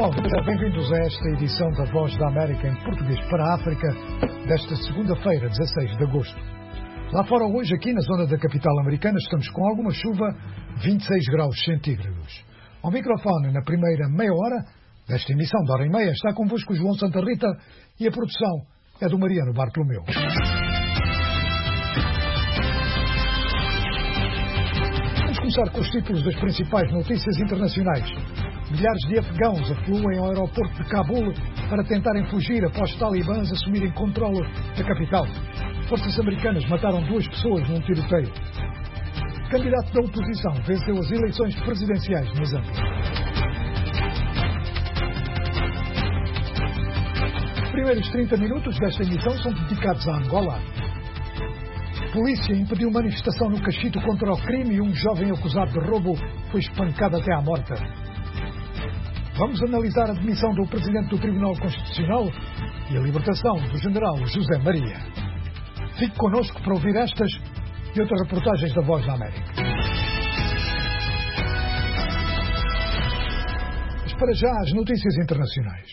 Bom, bem-vindos a esta edição da Voz da América em português para a África, desta segunda-feira, 16 de agosto. Lá fora hoje, aqui na zona da capital americana, estamos com alguma chuva, 26 graus centígrados. Ao microfone, na primeira meia hora desta emissão de hora e meia, está convosco o João Santa Rita e a produção é do Mariano Bartolomeu. Vamos começar com os títulos das principais notícias internacionais. Milhares de afegãos afluem ao aeroporto de Cabul para tentarem fugir após talibãs assumirem controle da capital. Forças americanas mataram 2 pessoas num tiroteio. O candidato da oposição venceu as eleições presidenciais na Zâmbia. Os primeiros 30 minutos desta emissão são dedicados a Angola. Polícia impediu manifestação no Cachito contra o crime e um jovem acusado de roubo foi espancado até à morte. Vamos analisar a demissão do Presidente do Tribunal Constitucional e a libertação do General José Maria. Fique connosco para ouvir estas e outras reportagens da Voz da América. Mas para já as notícias internacionais.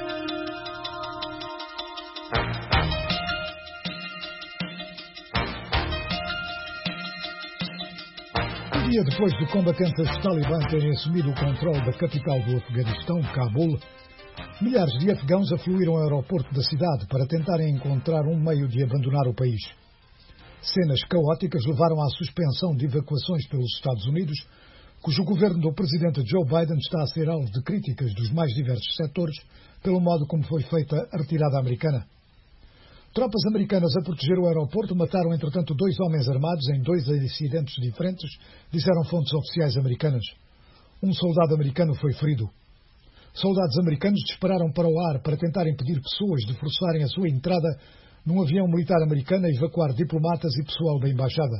Um dia depois de combatentes talibã terem assumido o controle da capital do Afeganistão, Cabul, milhares de afegãos afluíram ao aeroporto da cidade para tentarem encontrar um meio de abandonar o país. Cenas caóticas levaram à suspensão de evacuações pelos Estados Unidos, cujo governo do presidente Joe Biden está a ser alvo de críticas dos mais diversos setores pelo modo como foi feita a retirada americana. Tropas americanas a proteger o aeroporto mataram, entretanto, 2 homens armados em 2 incidentes diferentes, disseram fontes oficiais americanas. Um soldado americano foi ferido. Soldados americanos dispararam para o ar para tentar impedir pessoas de forçarem a sua entrada num avião militar americano a evacuar diplomatas e pessoal da embaixada.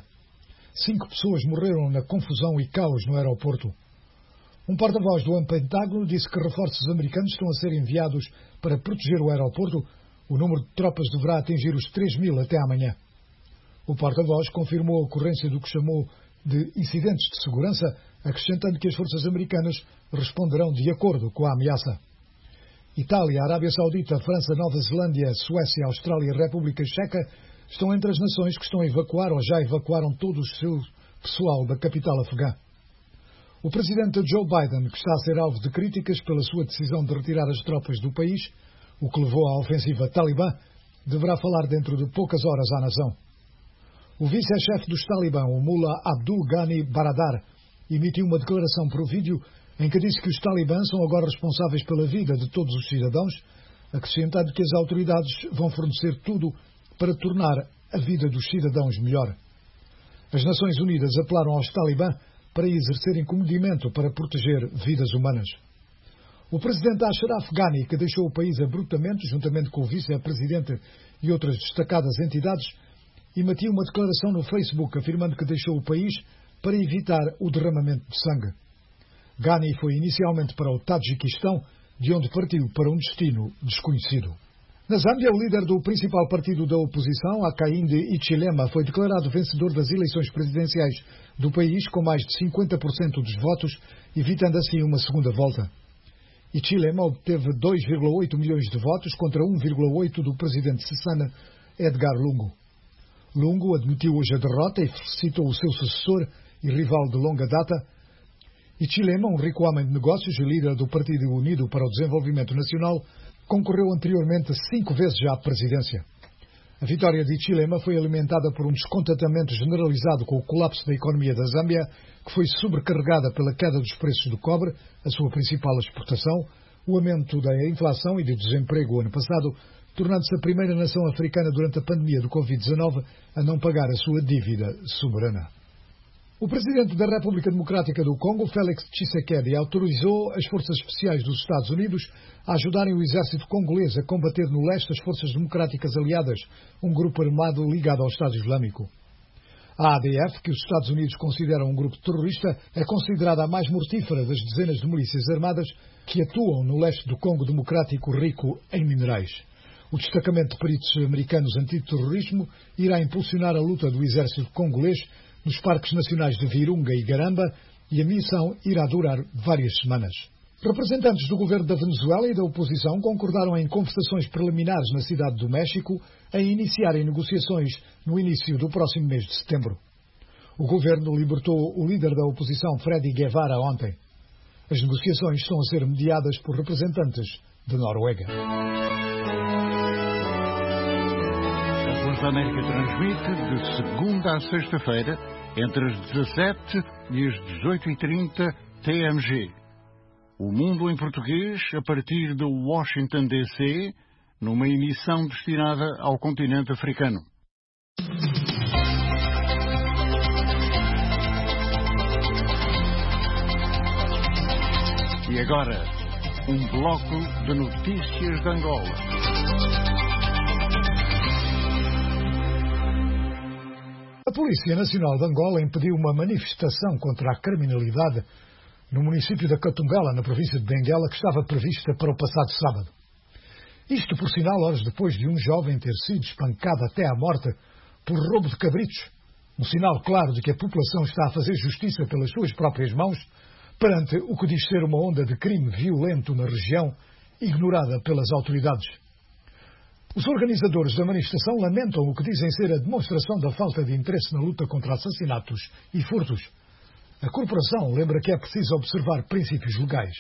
5 pessoas morreram na confusão e caos no aeroporto. Um porta-voz do Pentágono disse que reforços americanos estão a ser enviados para proteger o aeroporto. O número de tropas deverá atingir os 3.000 até amanhã. O porta-voz confirmou a ocorrência do que chamou de incidentes de segurança, acrescentando que as forças americanas responderão de acordo com a ameaça. Itália, Arábia Saudita, França, Nova Zelândia, Suécia, Austrália e República Checa estão entre as nações que estão a evacuar ou já evacuaram todo o seu pessoal da capital afegã. O presidente Joe Biden, que está a ser alvo de críticas pela sua decisão de retirar as tropas do país, o que levou à ofensiva talibã, deverá falar dentro de poucas horas à nação. O vice-chefe dos talibã, o Mullah Abdul Ghani Baradar, emitiu uma declaração por vídeo em que disse que os talibãs são agora responsáveis pela vida de todos os cidadãos, acrescentando que as autoridades vão fornecer tudo para tornar a vida dos cidadãos melhor. As Nações Unidas apelaram aos talibã para exercerem comedimento para proteger vidas humanas. O presidente Ashraf Ghani, que deixou o país abruptamente, juntamente com o vice-presidente e outras destacadas entidades, emitiu uma declaração no Facebook afirmando que deixou o país para evitar o derramamento de sangue. Ghani foi inicialmente para o Tajiquistão, de onde partiu para um destino desconhecido. Na Zâmbia, o líder do principal partido da oposição, Hakainde Hichilema, foi declarado vencedor das eleições presidenciais do país com mais de 50% dos votos, evitando assim uma segunda volta. Hichilema obteve 2,8 milhões de votos contra 1,8 do presidente cessana Edgar Lungu. Lungu admitiu hoje a derrota e felicitou o seu sucessor e rival de longa data. Hichilema, um rico homem de negócios e líder do Partido Unido para o Desenvolvimento Nacional, concorreu anteriormente 5 vezes já à presidência. A vitória de Hichilema foi alimentada por um descontentamento generalizado com o colapso da economia da Zâmbia, que foi sobrecarregada pela queda dos preços do cobre, a sua principal exportação, o aumento da inflação e do desemprego ano passado, tornando-se a primeira nação africana durante a pandemia do Covid-19 a não pagar a sua dívida soberana. O presidente da República Democrática do Congo, Félix Tshisekedi, autorizou as forças especiais dos Estados Unidos a ajudarem o exército congolês a combater no leste as forças democráticas aliadas, um grupo armado ligado ao Estado Islâmico. A ADF, que os Estados Unidos consideram um grupo terrorista, é considerada a mais mortífera das dezenas de milícias armadas que atuam no leste do Congo Democrático rico em minerais. O destacamento de peritos americanos antiterrorismo irá impulsionar a luta do exército congolês nos parques nacionais de Virunga e Garamba e a missão irá durar várias semanas. Representantes do governo da Venezuela e da oposição concordaram em conversações preliminares na cidade do México em iniciarem negociações no início do próximo mês de setembro. O governo libertou o líder da oposição, Freddy Guevara, ontem. As negociações estão a ser mediadas por representantes da Noruega. A Voz da América transmite de segunda a sexta-feira, entre as 17 e as 18h30 TMG. O Mundo em Português, a partir de Washington, D.C., numa emissão destinada ao continente africano. E agora, um bloco de notícias de Angola. A Polícia Nacional de Angola impediu uma manifestação contra a criminalidade no município da Katungala, na província de Benguela, que estava prevista para o passado sábado. Isto, por sinal, horas depois de um jovem ter sido espancado até à morte por roubo de cabritos, um sinal claro de que a população está a fazer justiça pelas suas próprias mãos perante o que diz ser uma onda de crime violento na região, ignorada pelas autoridades. Os organizadores da manifestação lamentam o que dizem ser a demonstração da falta de interesse na luta contra assassinatos e furtos. A corporação lembra que é preciso observar princípios legais.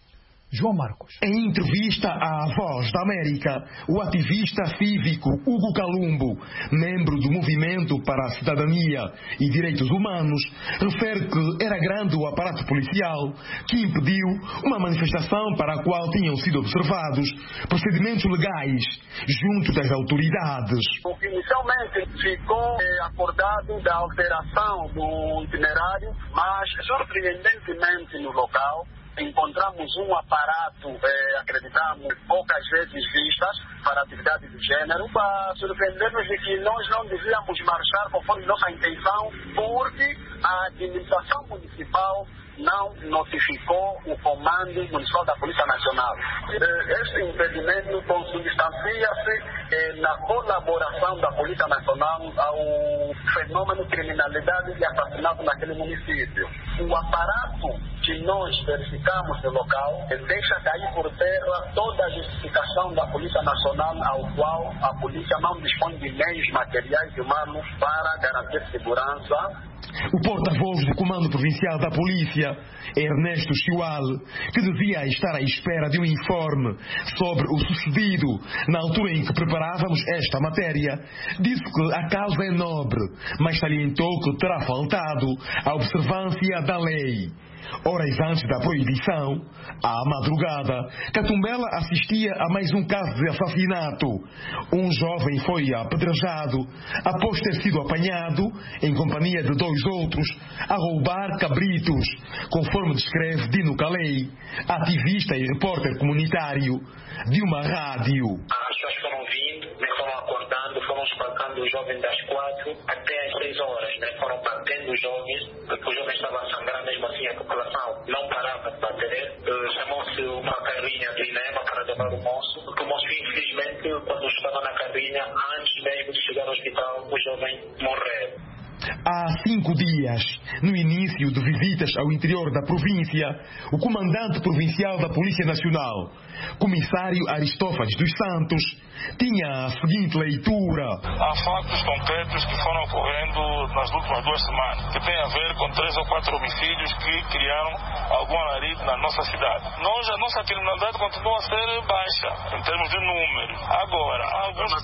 João Marcos. Em entrevista à Voz da América, o ativista cívico Hugo Calumbo, membro do Movimento para a Cidadania e Direitos Humanos, refere que era grande o aparato policial que impediu uma manifestação para a qual tinham sido observados procedimentos legais junto das autoridades. O que inicialmente ficou acordado da alteração do itinerário, mas surpreendentemente no local encontramos um aparato, acreditamos, poucas vezes vistas para atividades de gênero, para surpreender-nos de que nós não devíamos marchar conforme nossa intenção, porque a administração municipal não notificou o Comando Municipal da Polícia Nacional. Este impedimento consubstancia-se na colaboração da Polícia Nacional ao fenômeno de criminalidade e assassinato naquele município. O aparato que nós verificamos no local deixa cair por terra toda a justificação da Polícia Nacional, ao qual a polícia não dispõe de meios materiais e humanos para garantir segurança. O porta-voz do Comando Provincial da Polícia, Ernesto Chiual, que devia estar à espera de um informe sobre o sucedido na altura em que preparávamos esta matéria, disse que a causa é nobre, mas salientou que terá faltado a observância da lei. Horas antes da proibição, à madrugada, Catumbela assistia a mais um caso de assassinato. Um jovem foi apedrejado após ter sido apanhado, em companhia de dois outros, a roubar cabritos, conforme descreve Dino Calei, ativista e repórter comunitário de uma rádio. As pessoas foram vindo, foram acordando, foram espancando o jovem das 4 até as 6 horas, foram batendo os jovens, porque o jovem estava a sangrar, mesmo assim a população não parava de bater. Chamou-se uma carrinha de Inema para levar o moço, porque o moço, infelizmente, quando estava na carrinha, antes mesmo de chegar ao hospital, o jovem morreu. Há 5 dias, no início de visitas ao interior da província, o comandante provincial da Polícia Nacional, comissário Aristófanes dos Santos, tinha a seguinte leitura. Há factos concretos que foram ocorrendo nas últimas 2 semanas, que tem a ver com 3 ou 4 homicídios que criaram algum alarido na nossa cidade. A nossa criminalidade continua a ser baixa, em termos de número. Agora, há alguns...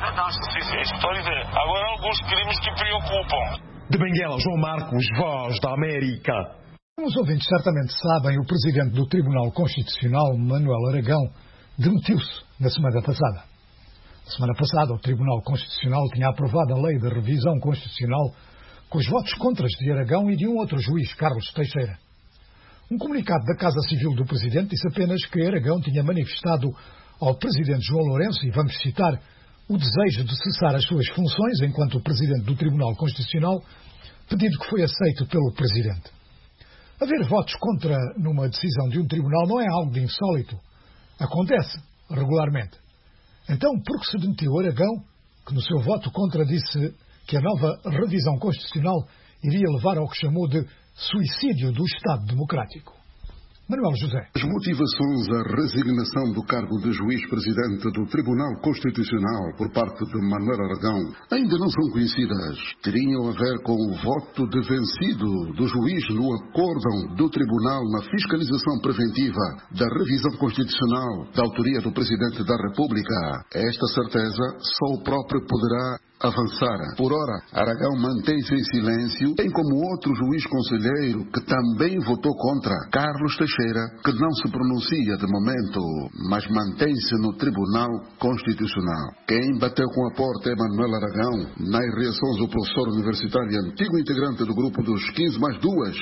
Agora, há alguns crimes que preocupam. De Benguela, João Marcos, Voz da América. Como os ouvintes certamente sabem, o presidente do Tribunal Constitucional, Manuel Aragão, demitiu-se na semana passada. Na semana passada, o Tribunal Constitucional tinha aprovado a lei de revisão constitucional com os votos contras de Aragão e de um outro juiz, Carlos Teixeira. Um comunicado da Casa Civil do presidente disse apenas que Aragão tinha manifestado ao presidente João Lourenço, e vamos citar, o desejo de cessar as suas funções enquanto presidente do Tribunal Constitucional, pedido que foi aceito pelo presidente. Haver votos contra numa decisão de um tribunal não é algo de insólito. Acontece regularmente. Então, por que se demitiu Aragão, que no seu voto contra disse que a nova revisão constitucional iria levar ao que chamou de suicídio do Estado Democrático? Manuel José. As motivações à resignação do cargo de juiz-presidente do Tribunal Constitucional por parte de Manuel Aragão ainda não são conhecidas. Teriam a ver com o voto de vencido do juiz no acórdão do Tribunal na fiscalização preventiva da revisão constitucional da autoria do Presidente da República. Esta certeza só o próprio poderá avançar. Por ora, Aragão mantém-se em silêncio, bem como outro juiz conselheiro que também votou contra, Carlos Teixeira, que não se pronuncia de momento, mas mantém-se no Tribunal Constitucional. Quem bateu com a porta é Manuel Aragão. Nas reações, o professor universitário e antigo integrante do grupo dos 15+2,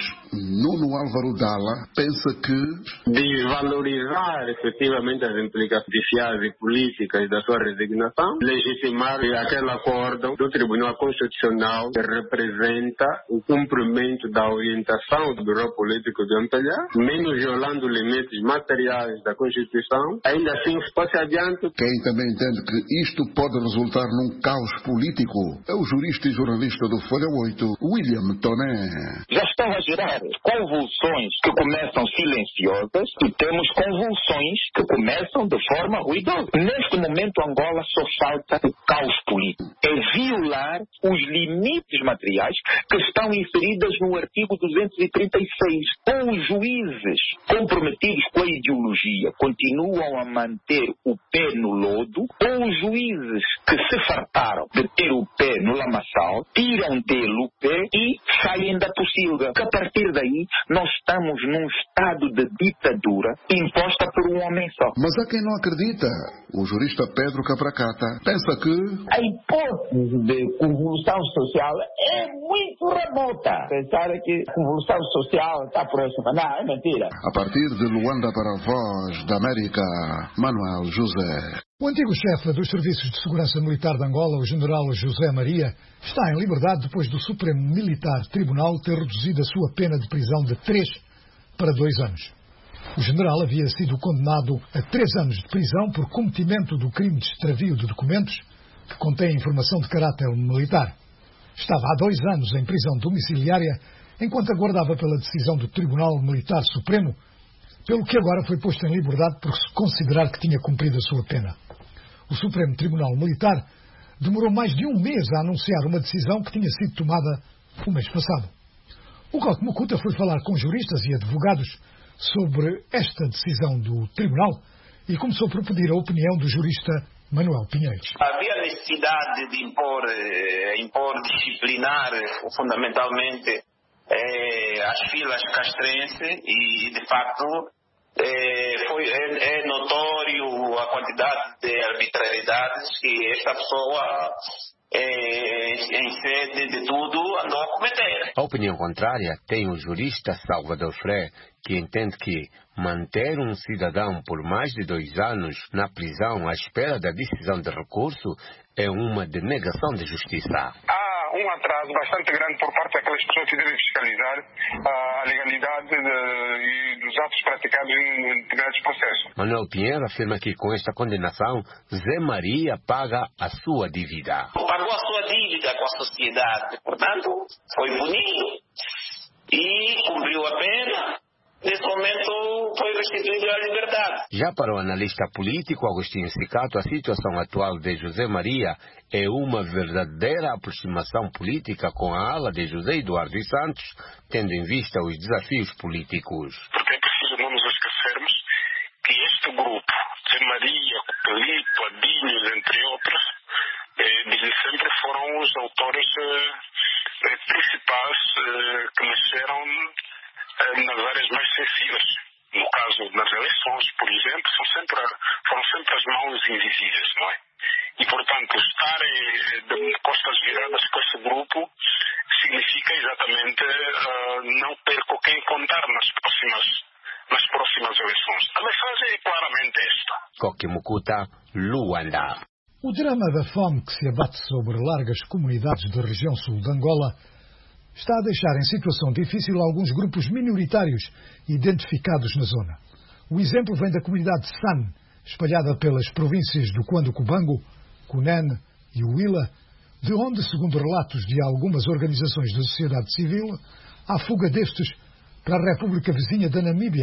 Nuno Álvaro Dalla, pensa que desvalorizar efetivamente as implicações judiciais e políticas da sua resignação, legitimar aquele acordo do Tribunal Constitucional que representa o cumprimento da orientação do Bureau Político de Ampelhar, menos violando limites materiais da Constituição, ainda assim fosse adiante. Quem também entende que isto pode resultar num caos político é o jurista e jornalista do Folha 8, William Toné. Já estão a gerar convulsões que começam silenciosas e temos convulsões que começam de forma ruidosa. Neste momento, Angola só falta o caos político. É violar os limites materiais que estão inseridos no artigo 236. Ou os juízes comprometidos com a ideologia continuam a manter o pé no lodo, ou os juízes que se fartaram de ter o pé no lamaçal, tiram dele o pé e saem da pocilga. Que a partir daí nós estamos num estado de ditadura imposta por um homem só. Mas há quem não acredita. O jurista Pedro Capracata pensa que a hipótese de convulsão social é muito remota. Pensar que a convulsão social está próxima. Não, é mentira. A partir de Luanda para a Voz da América, Manuel José. O antigo chefe dos Serviços de Segurança Militar de Angola, o general José Maria, está em liberdade depois do Supremo Militar Tribunal ter reduzido a sua pena de prisão de 3 para 2 anos. O general havia sido condenado a 3 anos de prisão por cometimento do crime de extravio de documentos que contém informação de caráter militar. Estava há 2 anos em prisão domiciliária enquanto aguardava pela decisão do Tribunal Militar Supremo, pelo que agora foi posto em liberdade por se considerar que tinha cumprido a sua pena. O Supremo Tribunal Militar demorou mais de 1 mês a anunciar uma decisão que tinha sido tomada o mês passado. O Roque Mukuta foi falar com juristas e advogados sobre esta decisão do Tribunal e começou por pedir a opinião do jurista Manuel Pinheiros. Havia necessidade de impor disciplinar fundamentalmente as filas castrenses e, de facto, é notório a quantidade de arbitrariedades que esta pessoa, em sede de tudo, andou a cometer. A opinião contrária tem o jurista Salvador Fré, que entende que manter um cidadão por mais de 2 anos na prisão à espera da decisão de recurso é uma denegação de justiça. Um atraso bastante grande por parte daquelas pessoas que devem fiscalizar a legalidade dos atos praticados em determinados processos. Manuel Pinheiro afirma que com esta condenação, Zé Maria paga a sua dívida. Pagou a sua dívida com a sociedade, portanto, foi punido e cumpriu a pena. Nesse momento foi restituído à liberdade. Já para o analista político Agostinho Sicato, a situação atual de José Maria é uma verdadeira aproximação política com a ala de José Eduardo dos Santos, tendo em vista os desafios políticos. Porque é preciso não nos esquecermos que este grupo, Zé Maria, Copelito, Adinhos, entre outros, desde sempre foram os autores principais que mexeram nas áreas mais sensíveis. No caso das eleições, por exemplo, foram sempre as mãos invisíveis, não é? E, portanto, estar de costas viradas com esse grupo significa exatamente não ter com quem contar nas próximas eleições. A mensagem é claramente esta. Roque Mukuta, Luanda. O drama da fome que se abate sobre largas comunidades da região sul de Angola está a deixar em situação difícil alguns grupos minoritários identificados na zona. O exemplo vem da comunidade San, espalhada pelas províncias do Cuando-Cubango, Cunene e Huila, de onde, segundo relatos de algumas organizações da sociedade civil, há fuga destes para a República Vizinha da Namíbia,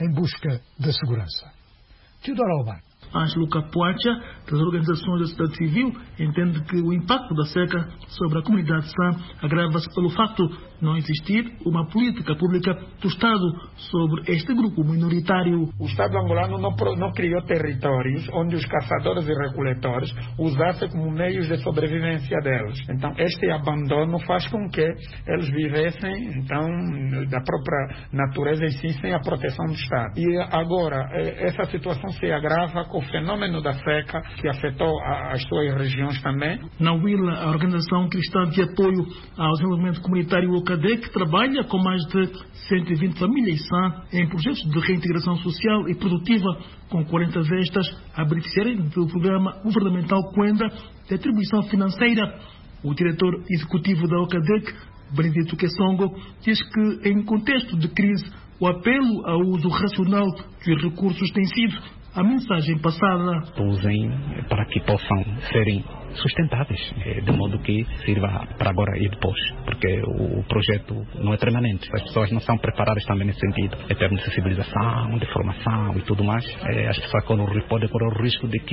em busca da segurança. Teodoro Albano. Ângelo Capuacha, das organizações da sociedade civil, entende que o impacto da seca sobre a comunidade sã agrava-se pelo facto de não existir uma política pública do Estado sobre este grupo minoritário. O Estado angolano não criou territórios onde os caçadores e recoletores usassem como meios de sobrevivência deles. Então, este abandono faz com que eles vivessem, então, da própria natureza em si, sem a proteção do Estado. E agora, essa situação se agrava com o fenômeno da seca, que afetou as suas regiões também. Na Willa, a organização cristã de apoio ao desenvolvimento comunitário OCADEC trabalha com mais de 120 famílias sã em projetos de reintegração social e produtiva, com 40 destas a beneficiarem do programa governamental Cuenda de atribuição financeira. O diretor executivo da OCADEC, Benedito Kessongo, diz que em contexto de crise o apelo ao uso racional dos recursos tem sido a mensagem passada. Usem para que possam serem sustentáveis, de modo que sirva para agora e depois, porque o projeto não é permanente. As pessoas não são preparadas também nesse sentido, em termos de sensibilização, de formação e tudo mais. As pessoas podem correr o risco de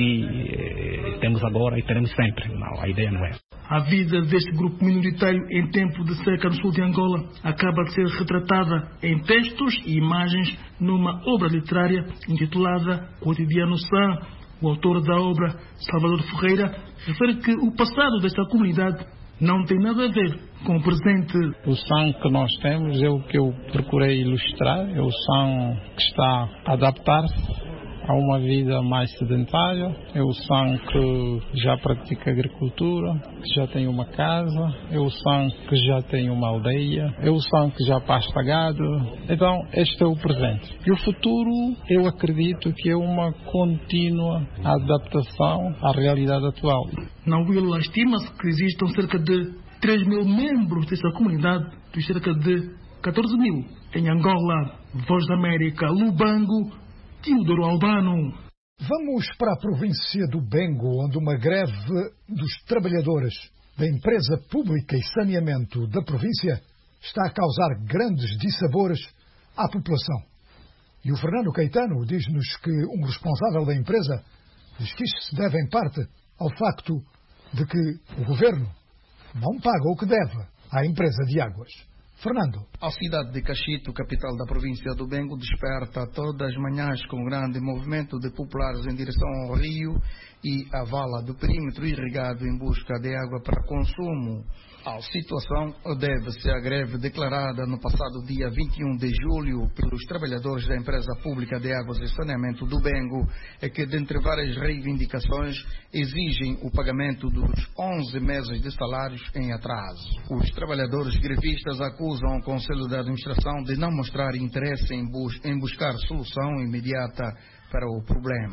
que temos agora e teremos sempre. Não, a ideia não é. A vida deste grupo minoritário em tempo de seca no sul de Angola acaba de ser retratada em textos e imagens numa obra literária intitulada Cotidiano Sã. O autor da obra, Salvador Ferreira, refere que o passado desta comunidade não tem nada a ver com o presente. O Sã que nós temos é o que eu procurei ilustrar, é o Sã que está a adaptar-se a uma vida mais sedentária, é o Sã que já pratica agricultura, que já tem uma casa, é o Sã que já tem uma aldeia, é o Sã que já pasta gado. Então, este é o presente. E o futuro, eu acredito que é uma contínua adaptação à realidade atual. Na Willa, estima-se que existam cerca de 3 mil membros dessa comunidade, dos cerca de 14 mil em Angola. Voz da América, Lubango, Teodoro Albano. Vamos para a província do Bengo, onde uma greve dos trabalhadores da empresa pública e saneamento da província está a causar grandes dissabores à população. E o Fernando Caetano diz-nos que um responsável da empresa diz que isto se deve em parte ao facto de que o governo não paga o que deve à empresa de águas. Fernando. A cidade de Cachito, capital da província do Bengo, desperta todas as manhãs com grande movimento de populares em direção ao rio e à vala do perímetro irrigado em busca de água para consumo. A situação deve-se à greve declarada no passado dia 21 de julho pelos trabalhadores da empresa pública de águas e saneamento do Bengo, que, dentre várias reivindicações, exigem o pagamento dos 11 meses de salários em atraso. Os trabalhadores grevistas acusam o Conselho de Administração de não mostrar interesse em buscar solução imediata para o problema.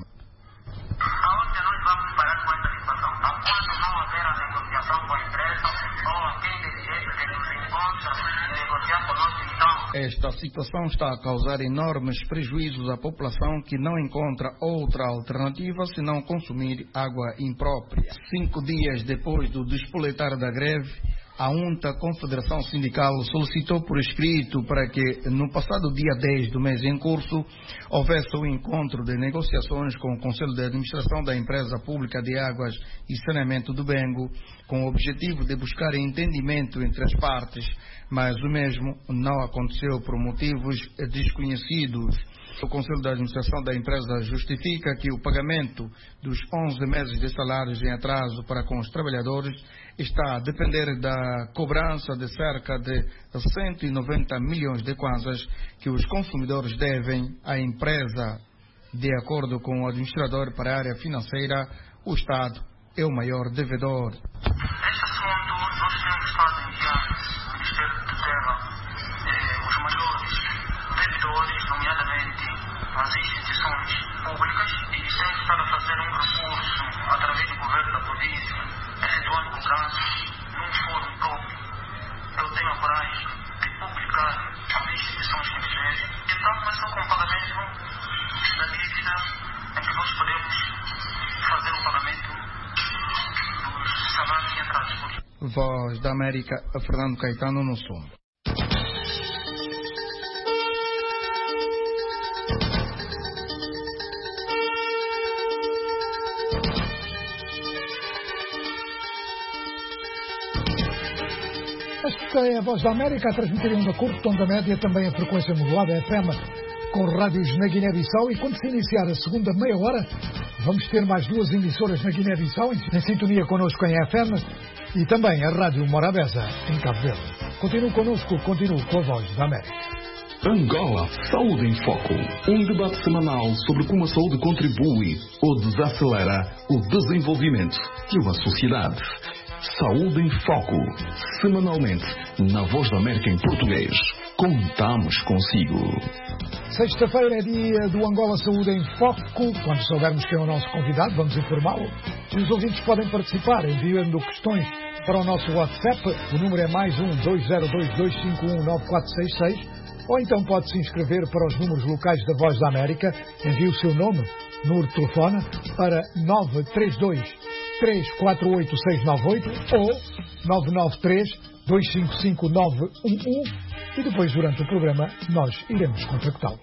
Aonde nós vamos parar com essa situação? Quando não haver a negociação com a empresa, ou quem tem direito de nos encontrar, negociar conosco, então. Esta situação está a causar enormes prejuízos à população que não encontra outra alternativa senão consumir água imprópria. 5 dias depois do despoletar da greve, a UNTA, Confederação Sindical, solicitou por escrito para que, no passado dia 10 do mês em curso, houvesse um encontro de negociações com o Conselho de Administração da Empresa Pública de Águas e Saneamento do Bengo, com o objetivo de buscar entendimento entre as partes, mas o mesmo não aconteceu por motivos desconhecidos. O Conselho de Administração da empresa justifica que o pagamento dos 11 meses de salários em atraso para com os trabalhadores está a depender da cobrança de cerca de 190 milhões de kwanzas que os consumidores devem à empresa. De acordo com o administrador para a área financeira, o Estado é o maior devedor. Este assunto nós temos estado enviando ao Ministério da Terra os maiores devedores, nomeadamente as instituições públicas, e temos estado a fazer um recurso através do governo da província, efetuando cobranças num fórum próprio. Eu tenho a coragem de publicar as instituições que me fizem. Então começou com o pagamento da dívida em que nós podemos fazer o pagamento dos salários em atraso. Voz da América, Fernando Caetano no som. Esta é a Voz da América, a transmitir em onda curta, tom da média, também a frequência modulada FM, com rádios na Guiné-Bissau. E quando se iniciar a segunda meia hora, vamos ter mais 2 emissoras na Guiné-Bissau, em sintonia connosco em FM, e também a Rádio Morabeza, em Cabo Verde. Continue connosco, continue com a Voz da América. Angola Saúde em Foco. Um debate semanal sobre como a saúde contribui ou desacelera o desenvolvimento de uma sociedade. Saúde em Foco. Semanalmente, na Voz da América em português. Contamos consigo. Sexta-feira é dia do Angola Saúde em Foco. Quando soubermos quem é o nosso convidado, vamos informá-lo. E os ouvintes podem participar enviando questões para o nosso WhatsApp. O número é mais 1-202-251-9466. Ou então pode se inscrever para os números locais da Voz da América. Envie o seu nome no telefone para 932-348-698 ou 993-255-911 e depois, durante o programa, nós iremos contactá-lo.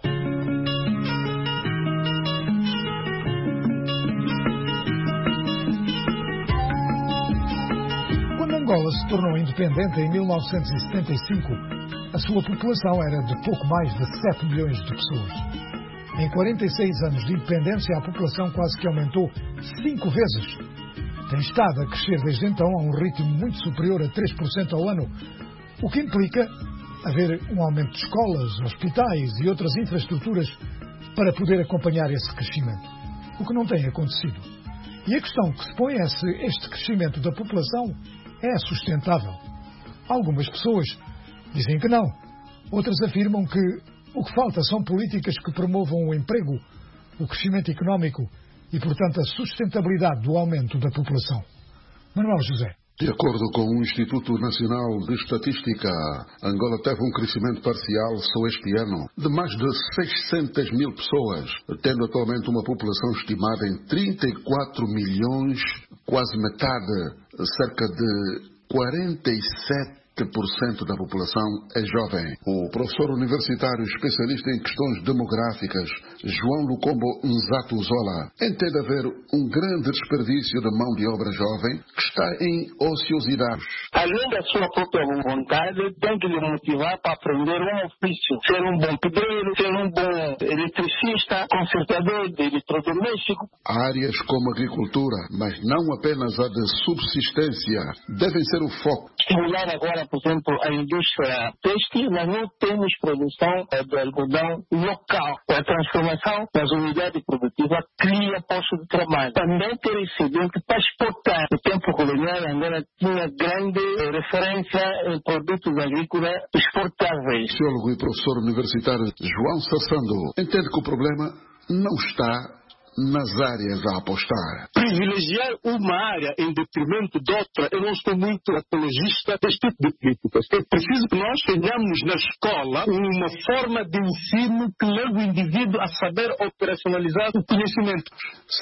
Quando Angola se tornou independente em 1975, a sua população era de pouco mais de 7 milhões de pessoas. Em 46 anos de independência, a população quase que aumentou 5 vezes. Tem estado a crescer desde então a um ritmo muito superior a 3% ao ano, o que implica haver um aumento de escolas, hospitais e outras infraestruturas para poder acompanhar esse crescimento, o que não tem acontecido. E a questão que se põe é se este crescimento da população é sustentável. Algumas pessoas dizem que não. Outras afirmam que o que falta são políticas que promovam o emprego, o crescimento económico e, portanto, a sustentabilidade do aumento da população. Manuel José. De acordo com o Instituto Nacional de Estatística, Angola teve um crescimento parcial só este ano de mais de 600 mil pessoas, tendo atualmente uma população estimada em 34 milhões, quase metade, cerca de 47% da população é jovem. O professor universitário especialista em questões demográficas, João Lucombo Nzato Zola, entende haver um grande desperdício de mão de obra jovem que está em ociosidade. Além da sua própria vontade, tem que lhe motivar para aprender um ofício, ser um bom pedreiro, ser um bom eletricista, consertador de eletrodoméstico. Áreas como agricultura, mas não apenas a de subsistência, devem ser o foco. Estimular agora, por exemplo, a indústria têxtil, mas não temos produção de algodão local. A transformação das unidades produtivas cria postos de trabalho. Também ter excedente para exportar. No tempo colonial, a Angola tinha grande referência em produtos agrícolas exportáveis. O sociólogo e professor universitário João Sassando entende que o problema não está nas áreas a apostar. Privilegiar uma área em detrimento de outra, eu não sou muito apologista deste tipo de políticas. É preciso que nós tenhamos na escola uma forma de ensino que leve o indivíduo a saber operacionalizar o conhecimento.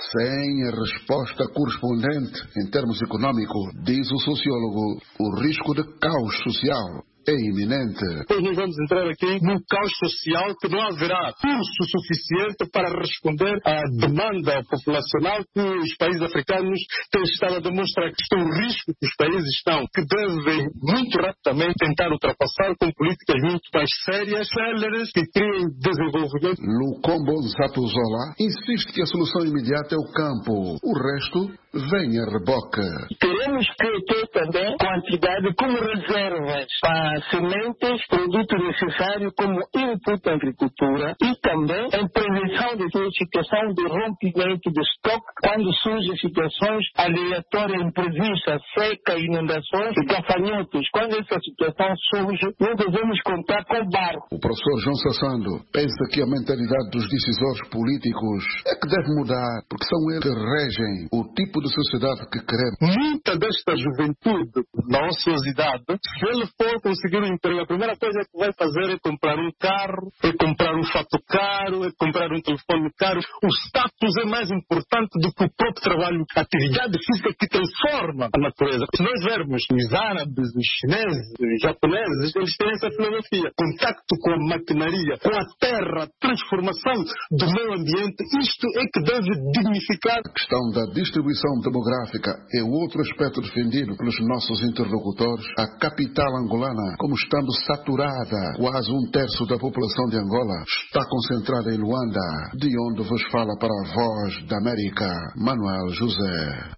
Sem a resposta correspondente em termos econômicos, diz o sociólogo, o risco de caos social é iminente. Pois nós vamos entrar aqui num caos social que não haverá recurso suficiente para responder à demanda populacional que os países africanos têm estado a demonstrar que estão em risco, que os países estão, que devem muito rapidamente tentar ultrapassar com políticas muito mais sérias, céleres, que criem desenvolvimento. Lucombo Nzato Zola insiste que a solução imediata é o campo. O resto vem a reboque. Teremos que ter também quantidade como reservas para sementes, produtos necessários como input à agricultura e também em prevenção de toda situação de rompimento de estoque quando surgem situações aleatórias, imprevistas, seca, inundações e gafanhotos. Quando essa situação surge, não devemos contar com barco. O professor João Sassando pensa que a mentalidade dos decisores políticos é que deve mudar, porque são eles que regem o tipo de sociedade que queremos. Muita desta juventude, na ociosidade, se ele for conseguir conseguir um emprego, a primeira coisa que vai fazer é comprar um carro, é comprar um fato caro, é comprar um telefone caro. O status é mais importante do que o próprio trabalho. A atividade física que transforma a natureza. Se nós vermos os árabes, os chineses, os japoneses, eles têm essa filosofia. Contacto com a maquinaria, com a terra, transformação do meio ambiente. Isto é que deve dignificar. A questão da distribuição demográfica é outro aspecto defendido pelos nossos interlocutores. A capital angolana, como estando saturada, quase 1/3 da população de Angola está concentrada em Luanda, de onde vos fala para a Voz da América, Manuel José.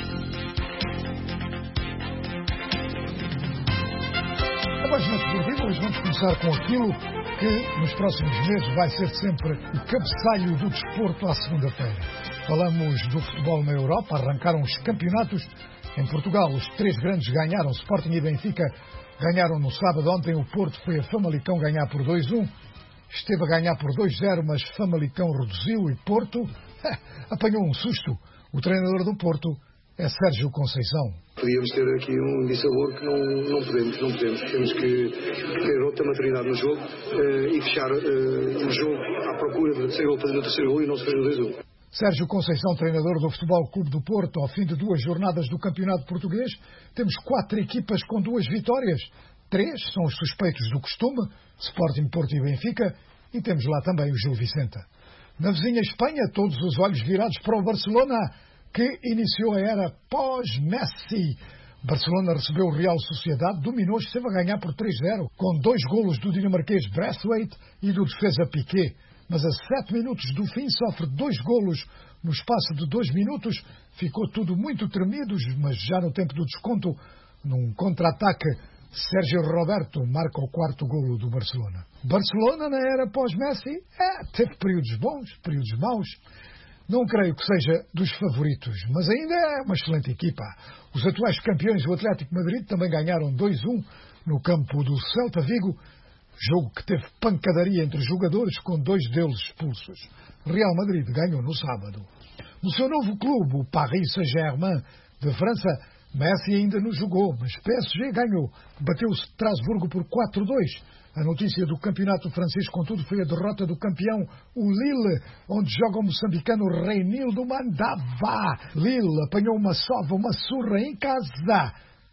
A página desportiva, hoje vamos começar com aquilo que nos próximos meses vai ser sempre o cabeçalho do desporto à segunda-feira. Falamos do futebol na Europa, arrancaram os campeonatos. Em Portugal, os 3 grandes ganharam, Sporting e Benfica ganharam no sábado. Ontem o Porto foi a Famalicão ganhar por 2-1. Esteve a ganhar por 2-0, mas Famalicão reduziu e Porto apanhou um susto. O treinador do Porto é Sérgio Conceição. Podíamos ter aqui um dissabor que não podemos. Temos que ter outra maturidade no jogo e fechar o jogo à procura do terceiro gol, fazer o terceiro gol e não sofrer o 2-1. Sérgio Conceição, treinador do Futebol Clube do Porto, ao fim de 2 jornadas do Campeonato Português, temos 4 equipas com 2 vitórias. 3 são os suspeitos do costume, Sporting, Porto e Benfica, e temos lá também o Gil Vicente. Na vizinha Espanha, todos os olhos virados para o Barcelona, que iniciou a era pós-Messi. Barcelona recebeu o Real Sociedade, dominou, esteve a ganhar por 3-0, com 2 golos do dinamarquês Braithwaite e do defesa Piqué. Mas a 7 minutos do fim sofre 2 golos no espaço de 2 minutos. Ficou tudo muito tremido, mas já no tempo do desconto, num contra-ataque, Sérgio Roberto marca o 4º golo do Barcelona. Barcelona, na era pós-Messi, teve períodos bons, períodos maus. Não creio que seja dos favoritos, mas ainda é uma excelente equipa. Os atuais campeões, o Atlético de Madrid, também ganharam 2-1 no campo do Celta Vigo, jogo que teve pancadaria entre jogadores, com 2 deles expulsos. Real Madrid ganhou no sábado. No seu novo clube, o Paris Saint-Germain de França, Messi ainda não jogou, mas PSG ganhou. Bateu o Strasbourgo por 4-2. A notícia do campeonato francês, contudo, foi a derrota do campeão, o Lille, onde joga o moçambicano Reinildo Mandava. Lille apanhou uma sova, uma surra em casa.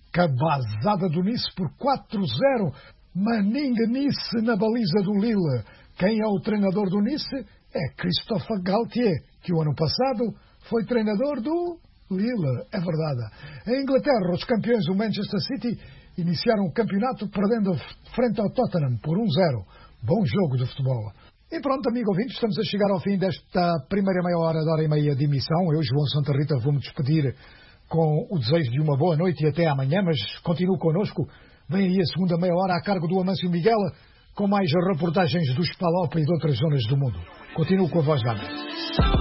Cabazada do Nice por 4-0. Maninga Nice na baliza do Lille. Quem é o treinador do Nice? É Christophe Galtier, que o ano passado foi treinador do Lille, é verdade. Em Inglaterra, os campeões do Manchester City iniciaram o campeonato perdendo frente ao Tottenham por 1-0. Bom jogo de futebol. E pronto, amigo ouvinte, estamos a chegar ao fim desta primeira meia hora, de hora e meia de emissão. Eu, João Santa Rita, vou-me despedir com o desejo de uma boa noite e até amanhã, mas continue connosco. Vem aí a segunda meia hora a cargo do Amâncio Miguel, com mais reportagens do Spalopa e de outras zonas do mundo. Continuo com a Voz da América.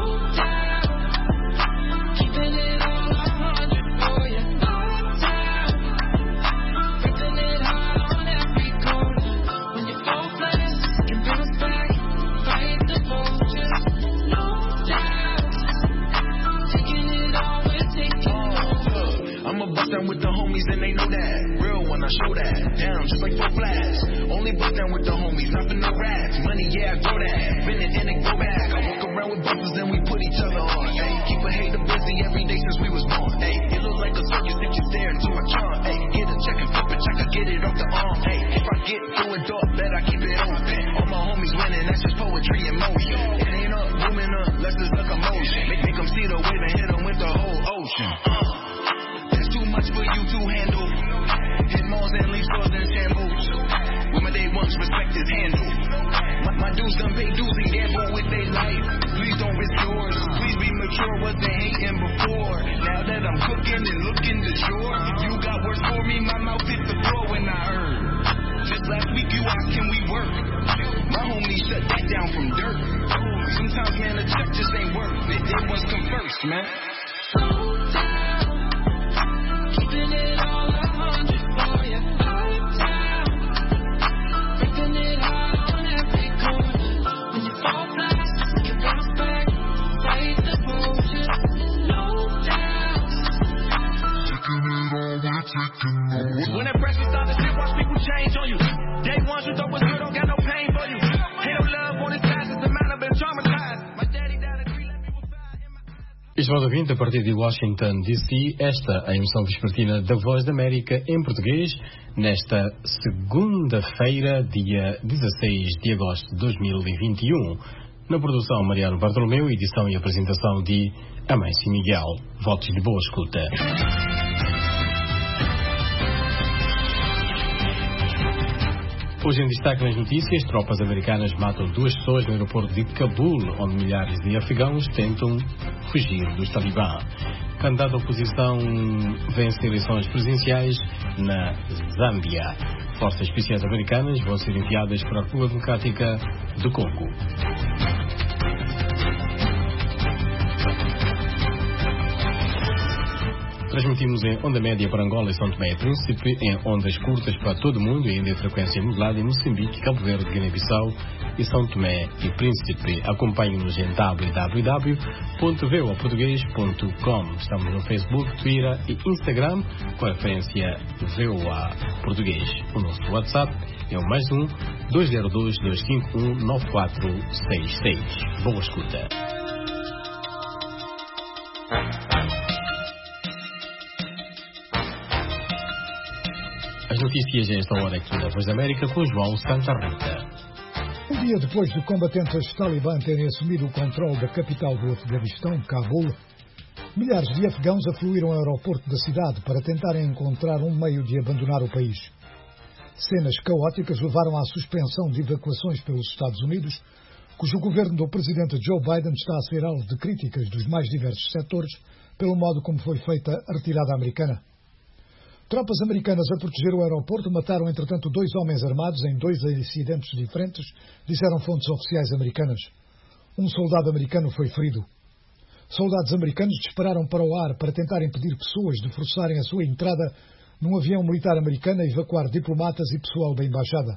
Down with the homies and they know that. Real when I show that. Down just like 4 flags. Only bust down with the homies, not for no rats. Money, yeah, I grow that. Been it and it go back. I walk around with bumpers and we put each other on. Ay, keep a hater busy every day since we was born. Ay, it look like a circus if you stare into my trunk. Ay, get a check and flip a check, I get it off the arm. Ay, if I get through a door, bet I keep it open. All my homies winning, that's just poetry in motion. It ain't up, booming up, let's just look emotion. Make them see the wave and hit them with the whole ocean. Too much for you to handle. Hit malls and leave stores in shambles. With my day ones, respect his handle. My dudes done pay dues and gamble with their life. Please don't risk yours. Please be mature, wasn't hating before. Now that I'm cooking and looking to shore, you got words for me, my mouth hit the floor when I heard. Just last week you asked, can we work? My homies shut that down from dirt. Sometimes, man, a check just ain't worth it. They ones come first, man. Keeping it all 100 for you. Uptown, breaking it hard on every corner. When you fall flat, you bounce back, fight the motion, no doubt. Taking it all, we're taking over. When that pressure starts to watch people change on you. Day ones you thought was good don't got no pain for you. Ain't no love on this past, it's the man I've been traumatized. My daddy died at 3, let me with fire. Estimado ouvinte, a partir de Washington DC, esta é a emissão vespertina da Voz da América em português, nesta segunda-feira, dia 16 de agosto de 2021. Na produção, Mariano Bartolomeu, edição e apresentação de Amâncio Miguel. Votos de boa escuta. Hoje em destaque nas notícias, tropas americanas matam 2 pessoas no aeroporto de Cabul, onde milhares de afegãos tentam fugir dos Talibã. Candidato à oposição vence eleições presidenciais na Zâmbia. Forças especiais americanas vão ser enviadas para a República Democrática do Congo. Transmitimos em onda média para Angola e São Tomé e Príncipe, em ondas curtas para todo o mundo e ainda em frequência modulada em Moçambique, Cabo Verde, Guiné-Bissau e São Tomé e Príncipe. Acompanhe-nos em www.voaportugues.com. Estamos no Facebook, Twitter e Instagram com a referência VOA Português. O nosso WhatsApp é o +1 202 251 9466. Boa escuta. As notícias a esta hora aqui na Voz da América com João Santa Rita. Um dia depois de combatentes talibã terem assumido o controle da capital do Afeganistão, Cabul, milhares de afegãos afluíram ao aeroporto da cidade para tentarem encontrar um meio de abandonar o país. Cenas caóticas levaram à suspensão de evacuações pelos Estados Unidos, cujo governo do presidente Joe Biden está a ser alvo de críticas dos mais diversos setores pelo modo como foi feita a retirada americana. Tropas americanas a proteger o aeroporto mataram, entretanto, 2 homens armados em 2 incidentes diferentes, disseram fontes oficiais americanas. Um soldado americano foi ferido. Soldados americanos dispararam para o ar para tentar impedir pessoas de forçarem a sua entrada num avião militar americano a evacuar diplomatas e pessoal da embaixada.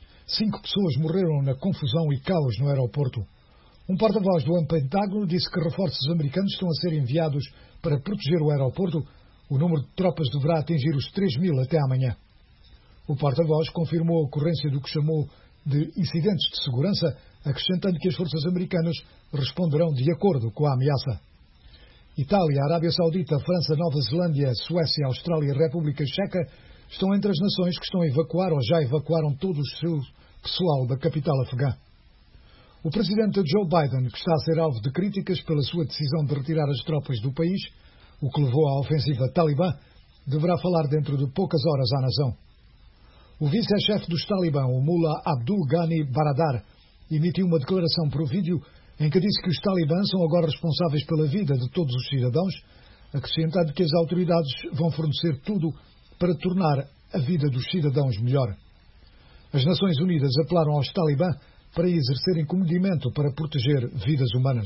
5 pessoas morreram na confusão e caos no aeroporto. Um porta-voz do Pentágono disse que reforços americanos estão a ser enviados para proteger o aeroporto. O número de tropas deverá atingir os 3.000 até amanhã. O porta-voz confirmou a ocorrência do que chamou de incidentes de segurança, acrescentando que as forças americanas responderão de acordo com a ameaça. Itália, Arábia Saudita, França, Nova Zelândia, Suécia, Austrália e República Checa estão entre as nações que estão a evacuar ou já evacuaram todo o seu pessoal da capital afegã. O presidente Joe Biden, que está a ser alvo de críticas pela sua decisão de retirar as tropas do país, o que levou à ofensiva talibã, deverá falar dentro de poucas horas à nação. O vice-chefe dos talibã, o Mullah Abdul Ghani Baradar, emitiu uma declaração por vídeo em que disse que os talibãs são agora responsáveis pela vida de todos os cidadãos, acrescentando que as autoridades vão fornecer tudo para tornar a vida dos cidadãos melhor. As Nações Unidas apelaram aos talibã para exercerem comedimento para proteger vidas humanas.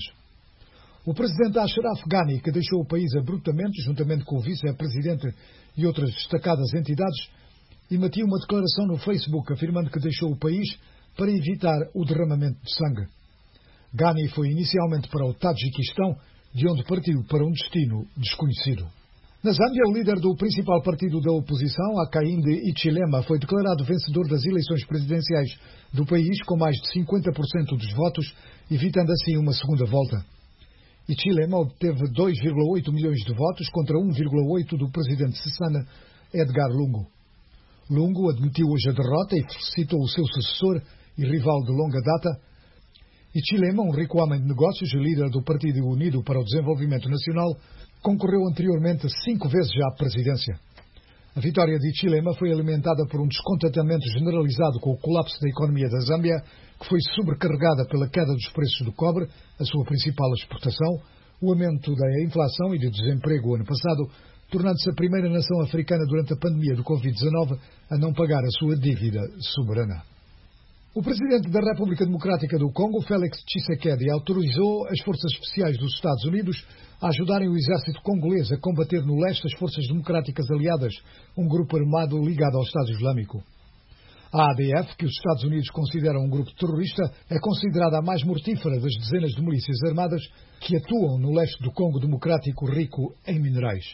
O presidente Ashraf Ghani, que deixou o país abruptamente, juntamente com o vice-presidente e outras destacadas entidades, emitiu uma declaração no Facebook afirmando que deixou o país para evitar o derramamento de sangue. Ghani foi inicialmente para o Tajiquistão, de onde partiu para um destino desconhecido. Na Zâmbia, o líder do principal partido da oposição, Hakainde Hichilema, foi declarado vencedor das eleições presidenciais do país com mais de 50% dos votos, evitando assim uma segunda volta. Hichilema obteve 2,8 milhões de votos contra 1,8 do presidente cessana Edgar Lungu. Lungu admitiu hoje a derrota e felicitou o seu sucessor e rival de longa data. Hichilema, um rico homem de negócios e líder do Partido Unido para o Desenvolvimento Nacional, concorreu anteriormente 5 vezes à presidência. A vitória de Hichilema foi alimentada por um descontentamento generalizado com o colapso da economia da Zâmbia, que foi sobrecarregada pela queda dos preços do cobre, a sua principal exportação, o aumento da inflação e do desemprego ano passado, tornando-se a primeira nação africana durante a pandemia do Covid-19 a não pagar a sua dívida soberana. O presidente da República Democrática do Congo, Félix Tshisekedi, autorizou as forças especiais dos Estados Unidos a ajudarem o exército congolês a combater no leste as forças democráticas aliadas, um grupo armado ligado ao Estado Islâmico. A ADF, que os Estados Unidos consideram um grupo terrorista, é considerada a mais mortífera das dezenas de milícias armadas que atuam no leste do Congo Democrático rico em minerais.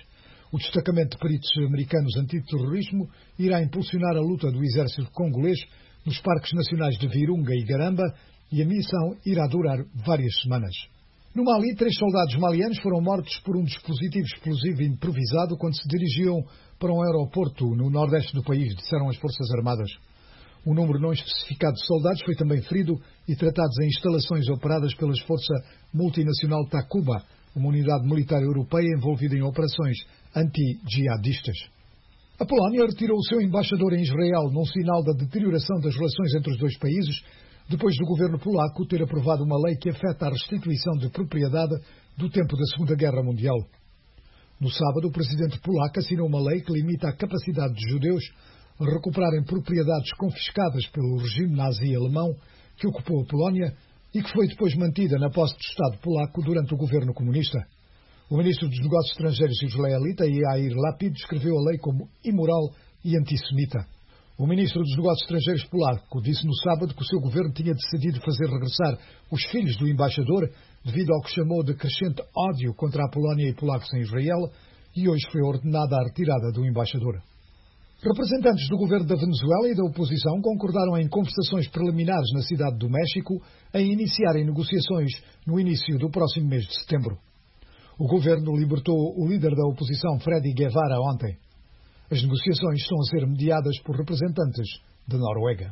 O destacamento de peritos americanos antiterrorismo irá impulsionar a luta do exército congolês nos parques nacionais de Virunga e Garamba e a missão irá durar várias semanas. No Mali, 3 soldados malianos foram mortos por um dispositivo explosivo improvisado quando se dirigiam para um aeroporto no nordeste do país, disseram as Forças Armadas. Um número não especificado de soldados foi também ferido e tratados em instalações operadas pelas Forças Multinacional Takuba, uma unidade militar europeia envolvida em operações anti-jihadistas. A Polónia retirou o seu embaixador em Israel num sinal da deterioração das relações entre os dois países, depois do governo polaco ter aprovado uma lei que afeta a restituição de propriedade do tempo da Segunda Guerra Mundial. No sábado, o presidente polaco assinou uma lei que limita a capacidade de judeus a recuperarem propriedades confiscadas pelo regime nazi alemão que ocupou a Polónia e que foi depois mantida na posse do Estado polaco durante o governo comunista. O ministro dos Negócios Estrangeiros israelita, Yair Lapid, descreveu a lei como imoral e antissemita. O ministro dos Negócios Estrangeiros polaco disse no sábado que o seu governo tinha decidido fazer regressar os filhos do embaixador devido ao que chamou de crescente ódio contra a Polónia e polacos em Israel, e hoje foi ordenada a retirada do embaixador. Representantes do governo da Venezuela e da oposição concordaram em conversações preliminares na cidade do México em iniciarem negociações no início do próximo mês de setembro. O governo libertou o líder da oposição, Freddy Guevara, ontem. As negociações estão a ser mediadas por representantes da Noruega.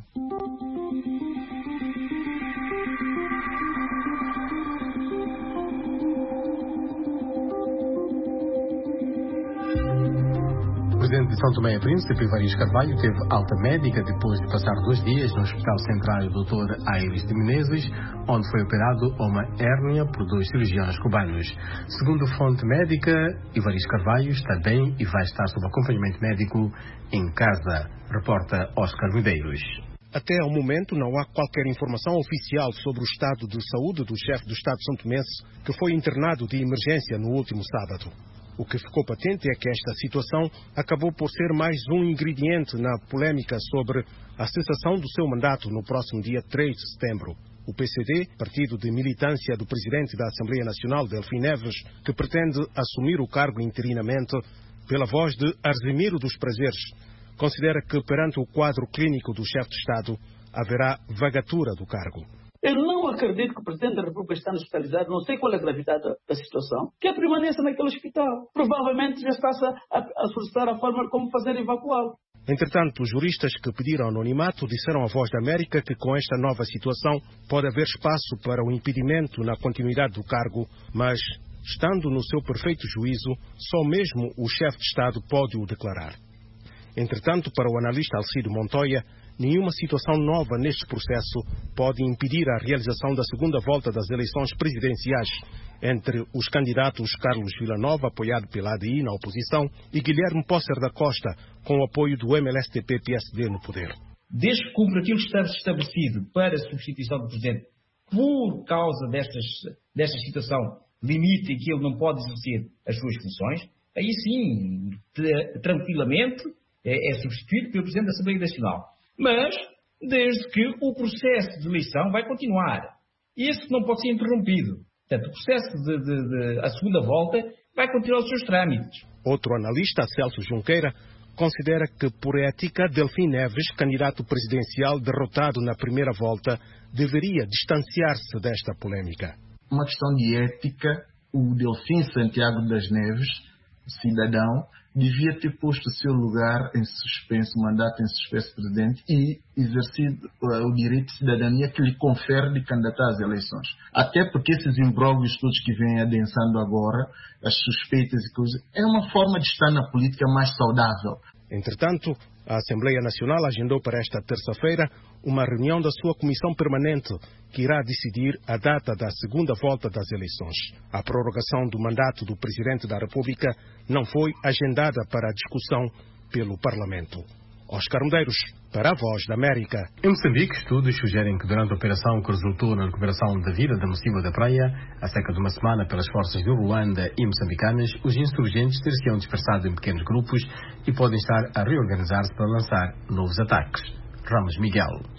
O presidente de São Tomé e Príncipe, Evaristo Carvalho, teve alta médica depois de passar 2 dias no Hospital Central Dr. Aires de Menezes, onde foi operado uma hérnia por 2 cirurgiões cubanos. Segundo fonte médica, Evaristo Carvalho está bem e vai estar sob acompanhamento médico em casa, reporta Oscar Medeiros. Até ao momento não há qualquer informação oficial sobre o estado de saúde do chefe do Estado santomense, que foi internado de emergência no último sábado. O que ficou patente é que esta situação acabou por ser mais um ingrediente na polêmica sobre a cessação do seu mandato no próximo dia 3 de setembro. O PCD, partido de militância do presidente da Assembleia Nacional, Delfim Neves, que pretende assumir o cargo interinamente pela voz de Arsemiro dos Prazeres, considera que perante o quadro clínico do chefe de Estado haverá vagatura do cargo. Eu não acredito que o Presidente da República está hospitalizado, não sei qual é a gravidade da situação, que a permanência naquele hospital. Provavelmente já está-se a solicitar a forma como fazer evacuá-lo. Entretanto, os juristas que pediram anonimato disseram à Voz da América que com esta nova situação pode haver espaço para o impedimento na continuidade do cargo, mas, estando no seu perfeito juízo, só mesmo o chefe de Estado pode o declarar. Entretanto, para o analista Alcido Montoya, nenhuma situação nova neste processo pode impedir a realização da segunda volta das eleições presidenciais entre os candidatos Carlos Villanova, apoiado pela ADI na oposição, e Guilherme Pócer da Costa, com o apoio do MLSTP-PSD no poder. Desde que cumpra aquilo que está estabelecido para a substituição do Presidente, por causa desta situação, limite em que ele não pode exercer as suas funções, aí sim, tranquilamente, é substituído pelo Presidente da Assembleia Nacional. Mas, desde que o processo de eleição vai continuar. Isso não pode ser interrompido. Portanto, o processo a segunda volta vai continuar os seus trâmites. Outro analista, Celso Junqueira, considera que, por ética, Delfim Neves, candidato presidencial derrotado na primeira volta, deveria distanciar-se desta polêmica. Uma questão de ética, o Delfim Santiago das Neves, cidadão, devia ter posto o seu lugar em suspenso, o mandato em suspenso presidente e exercido o direito de cidadania que lhe confere de candidatar às eleições. Até porque esses imbróglios todos que vêm adensando agora, as suspeitas e coisas, é uma forma de estar na política mais saudável. Entretanto, a Assembleia Nacional agendou para esta terça-feira uma reunião da sua Comissão Permanente que irá decidir a data da segunda volta das eleições. A prorrogação do mandato do Presidente da República não foi agendada para a discussão pelo Parlamento. Oscar Medeiros, para a Voz da América. Em Moçambique, estudos sugerem que durante a operação que resultou na recuperação da Vila da Mocíbua da Praia, há cerca de uma semana pelas forças de Ruanda e moçambicanas, os insurgentes ter-se-ão dispersado em pequenos grupos e podem estar a reorganizar-se para lançar novos ataques. Ramos Miguel.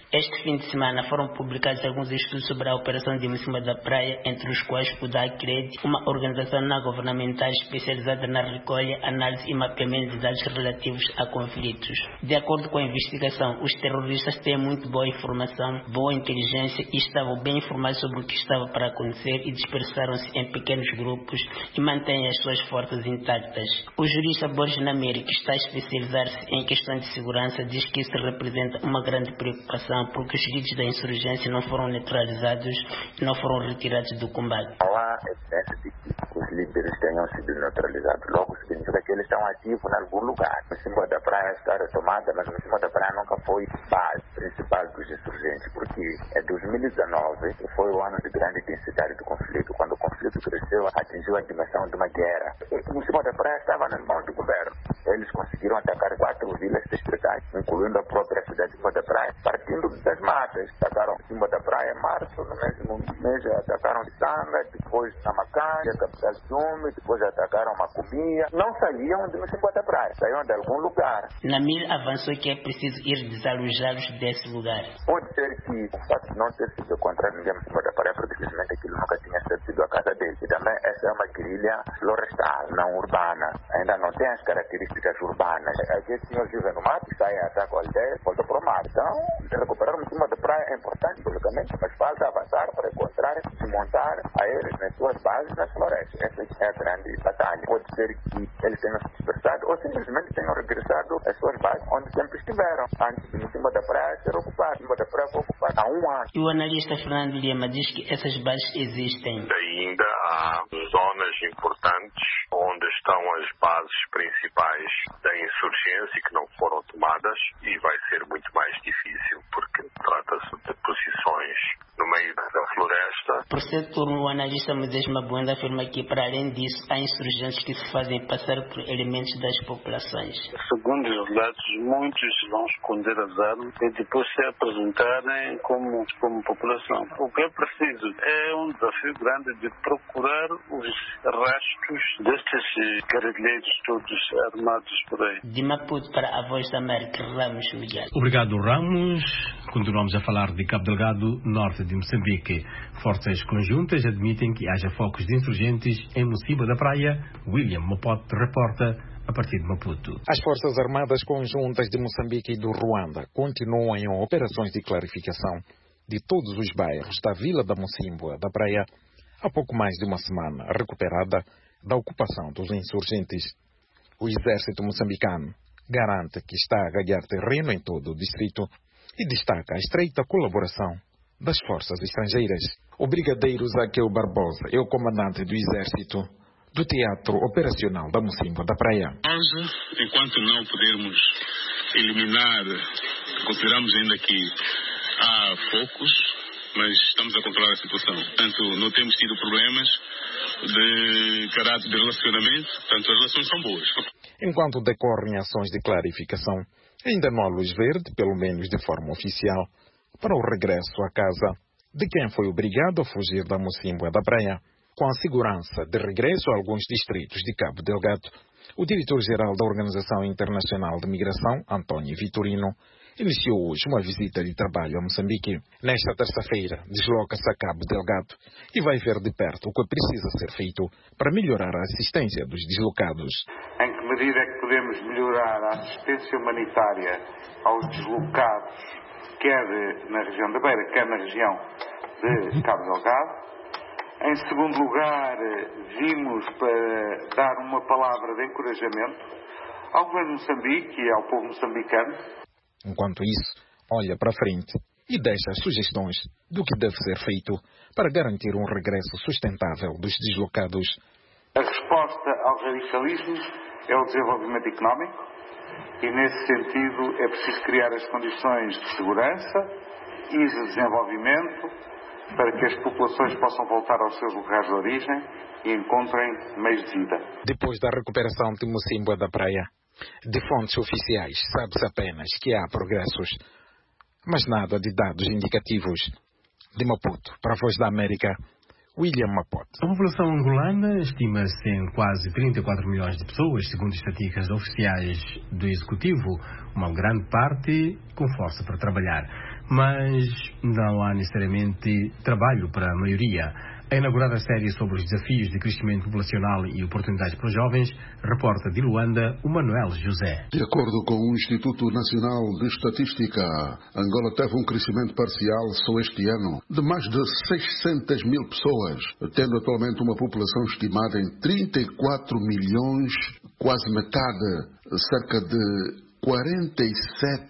Este fim de semana foram publicados alguns estudos sobre a operação de Mocimboa da Praia, entre os quais o DACRED, uma organização não governamental especializada na recolha, análise e mapeamento de dados relativos a conflitos. De acordo com a investigação, os terroristas têm muito boa informação, boa inteligência e estavam bem informados sobre o que estava para acontecer e dispersaram-se em pequenos grupos e mantêm as suas forças intactas. O jurista Borges Namiri, que está a especializar-se em questões de segurança, diz que isso representa uma grande preocupação porque os líderes da insurgência não foram neutralizados e não foram retirados do combate. Não há evidência de que os líderes tenham sido neutralizados. Logo, significa que eles estão ativos em algum lugar. Mocimboa da Praia está retomada, mas Mocimboa da Praia nunca foi base principal dos insurgentes, porque em 2019 foi o ano de grande intensidade do conflito, quando o conflito cresceu, atingiu a dimensão de uma guerra. Mocimboa da Praia estava nas mãos do governo. Eles conseguiram atacar 4 vilas distritais, incluindo a própria cidade de Mocimboa da Praia, partindo das matas. Atacaram Mocimboa da Praia em março, no mesmo mês atacaram Sanga, depois Namacanga, a capital Sume, depois atacaram Macomia. Não saíam de Mocimboa da Praia, saíam de algum lugar. Namir avançou que é preciso ir desalojá-los desse lugar. Pode ser que o fato de não ter sido contra ninguém em Mocimboa da Praia, porque simplesmente aquilo nunca tinha sido a casa dele. E também essa é uma guerrilha florestal, não urbana. Ainda não tem as características urbanas. Aqueles senhores vivem no mato, saem, atacam a aldeia, voltam para o mar. Então, recuperar Mocimboa da Praia é importante, politicamente, mas falta avançar para encontrar e desmontar a eles nas suas bases nas florestas. Essa é a grande batalha. Pode ser que eles tenham se dispersado ou simplesmente tenham regressado às suas bases onde sempre estiveram, antes de Mocimboa da Praia ser ocupada. Mocimboa da Praia foi ocupada há 1 ano. E o analista Fernando Lima diz que essas bases existem. Ainda há zonas importantes onde estão as bases principais da insurgência que não foram tomadas e vai ser muito mais difícil porque trata-se de posições no meio da floresta. Por seu turno, o analista Moisés Mabuenda afirma que, para além disso, há insurgentes que se fazem passar por elementos das populações. Segundo os relatos, muitos vão esconder as armas e depois se apresentarem como população. O que é preciso é um desafio grande de procurar os rastros destes guerrilheiros todos armados por aí. De Maputo para a Voz da América, Ramos Miguel. Obrigado, Ramos. Continuamos a falar de Cabo Delgado, norte de Moçambique. Forças conjuntas admitem que haja focos de insurgentes em Mocimboa da Praia. William Mopote reporta a partir de Maputo. As Forças Armadas Conjuntas de Moçambique e do Ruanda continuam em operações de clarificação de todos os bairros da vila da Mocimboa da Praia há pouco mais de uma semana, recuperada da ocupação dos insurgentes. O exército moçambicano garante que está a ganhar terreno em todo o distrito e destaca a estreita colaboração das forças estrangeiras. O brigadeiro Zaqueu Barbosa é o comandante do exército do Teatro Operacional da Mocimboa da Praia. Nós, enquanto não pudermos eliminar, consideramos ainda que há focos, mas estamos a controlar a situação. Portanto, não temos tido problemas de caráter de relacionamento, portanto, as relações são boas. Enquanto decorrem ações de clarificação, ainda não há luz verde, pelo menos de forma oficial, para o regresso à casa de quem foi obrigado a fugir da Mocimboa da Praia. Com a segurança de regresso a alguns distritos de Cabo Delgado, o diretor-geral da Organização Internacional de Migração, António Vitorino, iniciou hoje uma visita de trabalho a Moçambique. Nesta terça-feira, desloca-se a Cabo Delgado e vai ver de perto o que precisa ser feito para melhorar a assistência dos deslocados. Em que medida é que podemos melhorar a assistência humanitária aos deslocados, quer na região da Beira, quer na região de Cabo Delgado? Em segundo lugar, vimos para dar uma palavra de encorajamento ao governo de Moçambique e ao povo moçambicano. Enquanto isso, olha para frente e deixa sugestões do que deve ser feito para garantir um regresso sustentável dos deslocados. A resposta ao radicalismo é o desenvolvimento económico e, nesse sentido, é preciso criar as condições de segurança e de desenvolvimento para que as populações possam voltar aos seus lugares de origem e encontrem meios de vida. Depois da recuperação de Mocimboa da Praia, de fontes oficiais, sabe-se apenas que há progressos, mas nada de dados indicativos. De Maputo, para a Voz da América, William Mapote. A população angolana estima-se em quase 34 milhões de pessoas, segundo estatísticas oficiais do Executivo, uma grande parte com força para trabalhar. Mas não há necessariamente trabalho para a maioria. A inaugurada série sobre os desafios de crescimento populacional e oportunidades para os jovens, reporta de Luanda o Manuel José. De acordo com o Instituto Nacional de Estatística, Angola teve um crescimento parcial só este ano de mais de 600 mil pessoas, tendo atualmente uma população estimada em 34 milhões, quase metade, cerca de 47%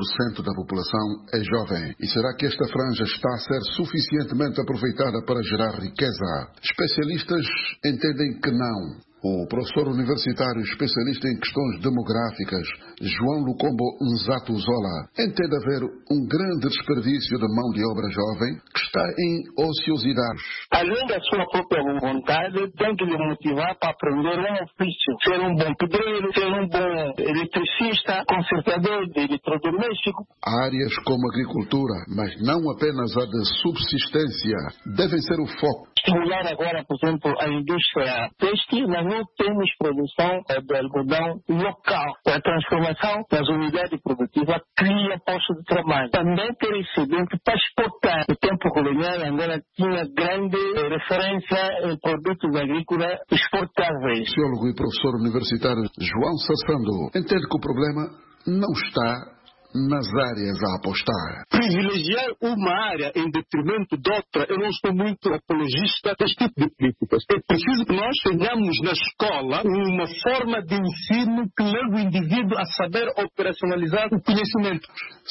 da população é jovem. E será que esta franja está a ser suficientemente aproveitada para gerar riqueza? Especialistas entendem que não. O professor universitário especialista em questões demográficas, João Lucombo Nzato Zola, entende haver um grande desperdício de mão de obra jovem que está em ociosidade. Além da sua própria vontade, tem que lhe motivar para aprender um ofício. Ser um bom pedreiro, ser um bom eletricista, consertador de eletrodoméstico. Áreas como agricultura, mas não apenas a de subsistência, devem ser o foco. Estimular agora, por exemplo, a indústria têxtil, mas não temos produção de algodão local. A transformação das unidades produtivas cria postos de trabalho. Também quer receber que para exportar. No tempo colonial, Angola tinha grande referência em produtos agrícolas exportáveis. O sociólogo e professor universitário João Sassando entende que o problema não está nas áreas a apostar. Privilegiar uma área em detrimento de outra, eu não sou muito apologista deste tipo de políticas. É preciso que nós tenhamos na escola uma forma de ensino que leve o indivíduo a saber operacionalizar o conhecimento.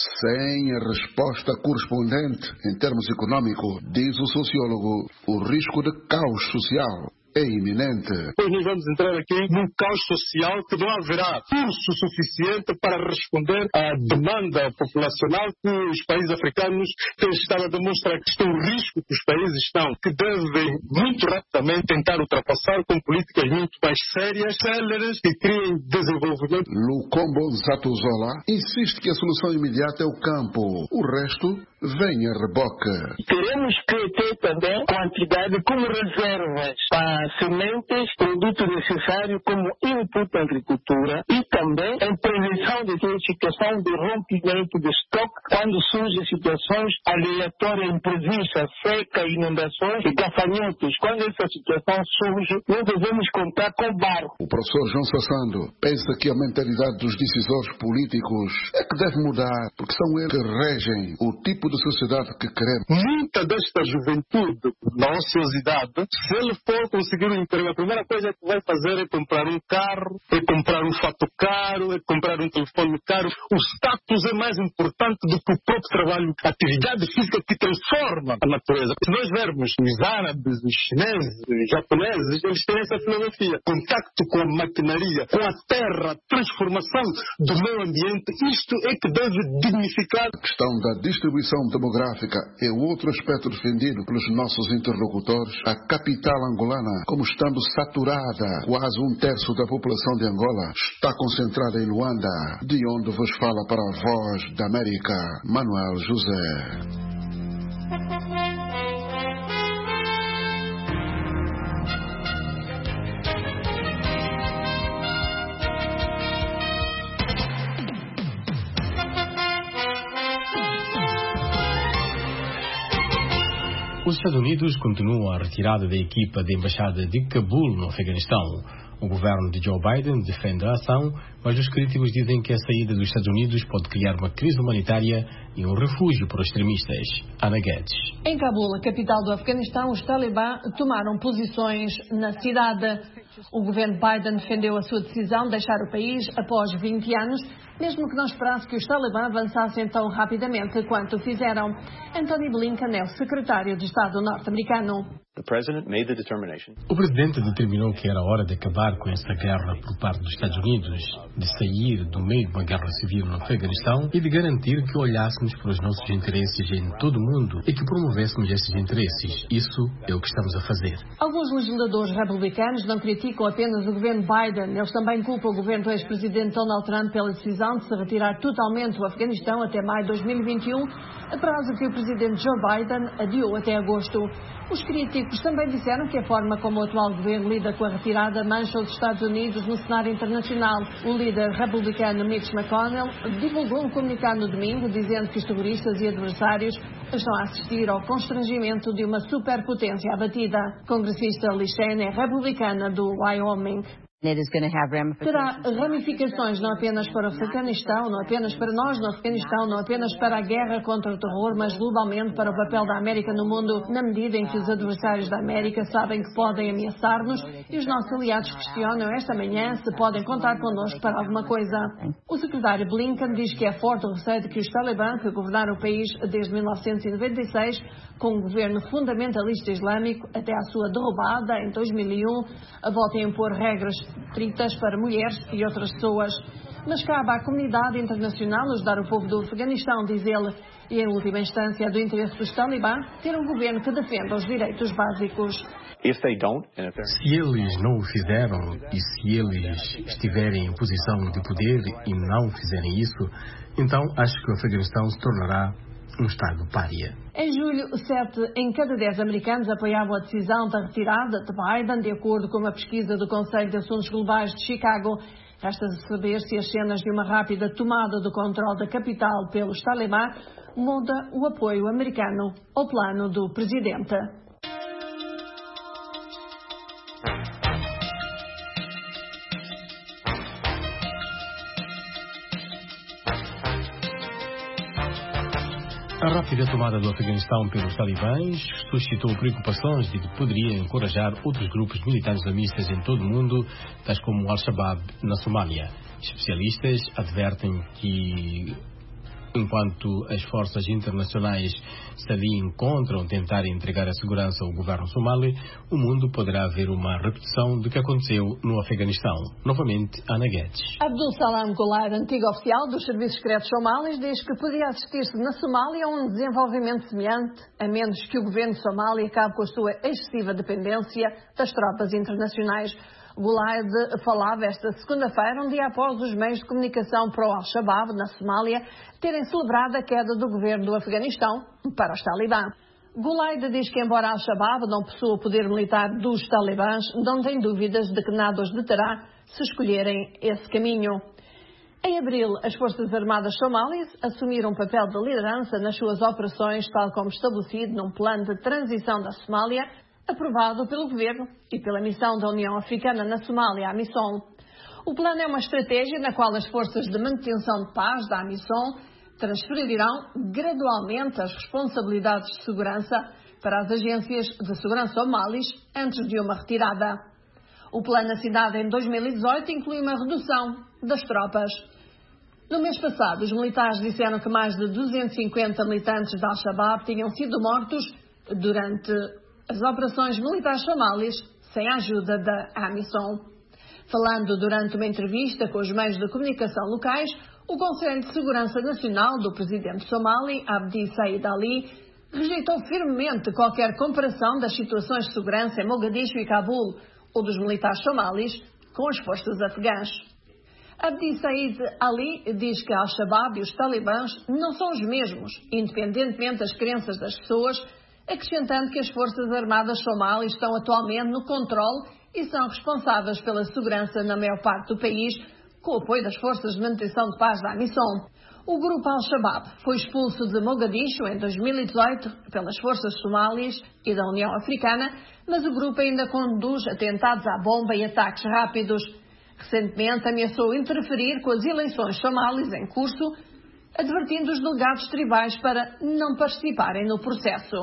Sem a resposta correspondente em termos econômicos, diz o sociólogo, o risco de caos social é iminente. Pois nós vamos entrar aqui num caos social que não haverá recurso suficiente para responder à demanda populacional que os países africanos têm estado a demonstrar que estão o risco que os países estão, que devem muito rapidamente tentar ultrapassar com políticas muito mais sérias, céleres, que criem desenvolvimento. Lucombo Nzato Zola insiste que a solução imediata é o campo. O resto vem a reboque. Teremos que ter também quantidade como reservas para sementes, produtos necessários como input à agricultura e também em prevenção de toda situação de rompimento de estoque quando surgem situações aleatórias, imprevistas, seca, inundações e gafanhotos. Quando essa situação surge, não devemos contar com barco. O professor João Sassando pensa que a mentalidade dos decisores políticos é que deve mudar, porque são eles que regem o tipo de sociedade que queremos. Muita desta juventude, na ociosidade, se ele for conseguir um emprego, a primeira coisa que vai fazer é comprar um carro, é comprar um fato caro, é comprar um telefone caro. O status é mais importante do que o próprio trabalho. A atividade física que transforma a natureza. Se nós vermos os árabes, os chineses, os japoneses, eles têm essa filosofia. Contacto com a maquinaria, com a terra, transformação do meio ambiente. Isto é que deve dignificar. A questão da distribuição demográfica é outro aspecto defendido pelos nossos interlocutores. A capital angolana, como estando saturada, quase 1/3 da população de Angola está concentrada em Luanda, de onde vos fala para a Voz da América, Manuel José. Os Estados Unidos continuam a retirada da equipa da Embaixada de Cabul, no Afeganistão. O governo de Joe Biden defende a ação, mas os críticos dizem que a saída dos Estados Unidos pode criar uma crise humanitária e um refúgio para os extremistas. Ana Guedes. Em Cabul, a capital do Afeganistão, os talibã tomaram posições na cidade. O governo Biden defendeu a sua decisão de deixar o país após 20 anos, mesmo que não esperasse que os talibã avançassem tão rapidamente quanto fizeram. Anthony Blinken é o secretário de Estado norte-americano. O presidente determinou que era hora de acabar com essa guerra por parte dos Estados Unidos, de sair do meio de uma guerra civil no Afeganistão e de garantir que olhássemos para os nossos interesses em todo o mundo e que promovêssemos esses interesses. Isso é o que estamos a fazer. Alguns legisladores republicanos não criticam apenas o governo Biden. Eles também culpam o governo do ex-presidente Donald Trump pela decisão de se retirar totalmente do Afeganistão até maio de 2021, a prazo que o presidente Joe Biden adiou até agosto. Os críticos políticos também disseram que a forma como o atual governo lida com a retirada mancha os Estados Unidos no cenário internacional. O líder republicano Mitch McConnell divulgou um comunicado no domingo dizendo que os terroristas e adversários estão a assistir ao constrangimento de uma superpotência abatida. A congressista Liz Cheney é republicana do Wyoming. Terá ramificações não apenas para o Afeganistão, não apenas para nós no Afeganistão, não apenas para a guerra contra o terror, mas globalmente para o papel da América no mundo, na medida em que os adversários da América sabem que podem ameaçar-nos e os nossos aliados questionam esta manhã se podem contar connosco para alguma coisa. O secretário Blinken diz que é forte o receio de que os Talibã, que governaram o país desde 1996, com um governo fundamentalista islâmico até à sua derrubada em 2001, voltem a impor regras estritas para mulheres e outras pessoas. Mas cabe à comunidade internacional ajudar o povo do Afeganistão, diz ele, e em última instância é do interesse dos Talibã ter um governo que defenda os direitos básicos. Se eles não o fizeram e se eles estiverem em posição de poder e não fizerem isso, então acho que o Afeganistão se tornará um Estado pária. Em julho, 7 em cada 10 americanos apoiavam a decisão da retirada de Biden, de acordo com uma pesquisa do Conselho de Assuntos Globais de Chicago. Resta saber se as cenas de uma rápida tomada do controle da capital pelos Talibã muda o apoio americano ao plano do presidente. A rápida tomada do Afeganistão pelos talibãs suscitou preocupações de que poderia encorajar outros grupos militares islamistas em todo o mundo, tais como o Al-Shabaab na Somália. Especialistas advertem que, enquanto as forças internacionais se ali encontram tentar entregar a segurança ao governo somali, o mundo poderá ver uma repetição do que aconteceu no Afeganistão. Novamente, Ana Guedes. Abdul Salam Gulaid, antigo oficial dos serviços secretos somalis, diz que poderia assistir-se na Somália a um desenvolvimento semelhante, a menos que o governo somali acabe com a sua excessiva dependência das tropas internacionais. Gulaid falava esta segunda-feira, um dia após os meios de comunicação para o Al-Shabaab, na Somália, terem celebrado a queda do governo do Afeganistão para os talibã. Gulaid diz que, embora Al-Shabaab não possua o poder militar dos talibãs, não tem dúvidas de que nada os deterá se escolherem esse caminho. Em abril, as Forças Armadas somalis assumiram um papel de liderança nas suas operações, tal como estabelecido num plano de transição da Somália, aprovado pelo Governo e pela Missão da União Africana na Somália, a AMISOM. O plano é uma estratégia na qual as forças de manutenção de paz da AMISOM transferirão gradualmente as responsabilidades de segurança para as agências de segurança somalis antes de uma retirada. O plano assinado em 2018 inclui uma redução das tropas. No mês passado, os militares disseram que mais de 250 militantes da Al-Shabaab tinham sido mortos durante as operações militares somalis sem a ajuda da AMISOM. Falando durante uma entrevista com os meios de comunicação locais, o Conselho de Segurança Nacional do presidente somali, Abdi Said Ali, rejeitou firmemente qualquer comparação das situações de segurança em Mogadishu e Cabul ou dos militares somalis com as forças afegãs. Abdi Said Ali diz que Al-Shabaab e os talibãs não são os mesmos, independentemente das crenças das pessoas, acrescentando que as Forças Armadas somalis estão atualmente no controle e são responsáveis pela segurança na maior parte do país, com o apoio das Forças de Manutenção de Paz da AMISOM. O grupo Al-Shabaab foi expulso de Mogadishu em 2018 pelas forças somalis e da União Africana, mas o grupo ainda conduz atentados à bomba e ataques rápidos. Recentemente ameaçou interferir com as eleições somalis em curso, advertindo os delegados tribais para não participarem no processo.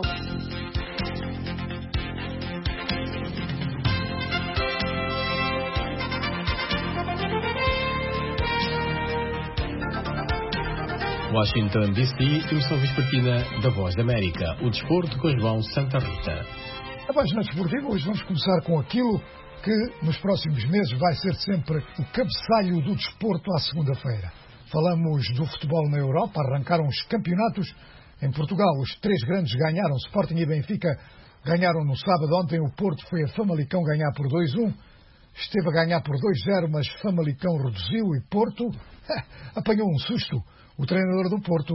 Washington, D.C., emissão vespertina da Voz da América. O desporto com João Santa Rita. A página desportiva, hoje vamos começar com aquilo que nos próximos meses vai ser sempre o cabeçalho do desporto à segunda-feira. Falamos do futebol na Europa, arrancaram os campeonatos. Em Portugal, os três grandes ganharam, Sporting e Benfica ganharam no sábado. Ontem o Porto foi a Famalicão ganhar por 2-1. Esteve a ganhar por 2-0, mas Famalicão reduziu e Porto apanhou um susto. O treinador do Porto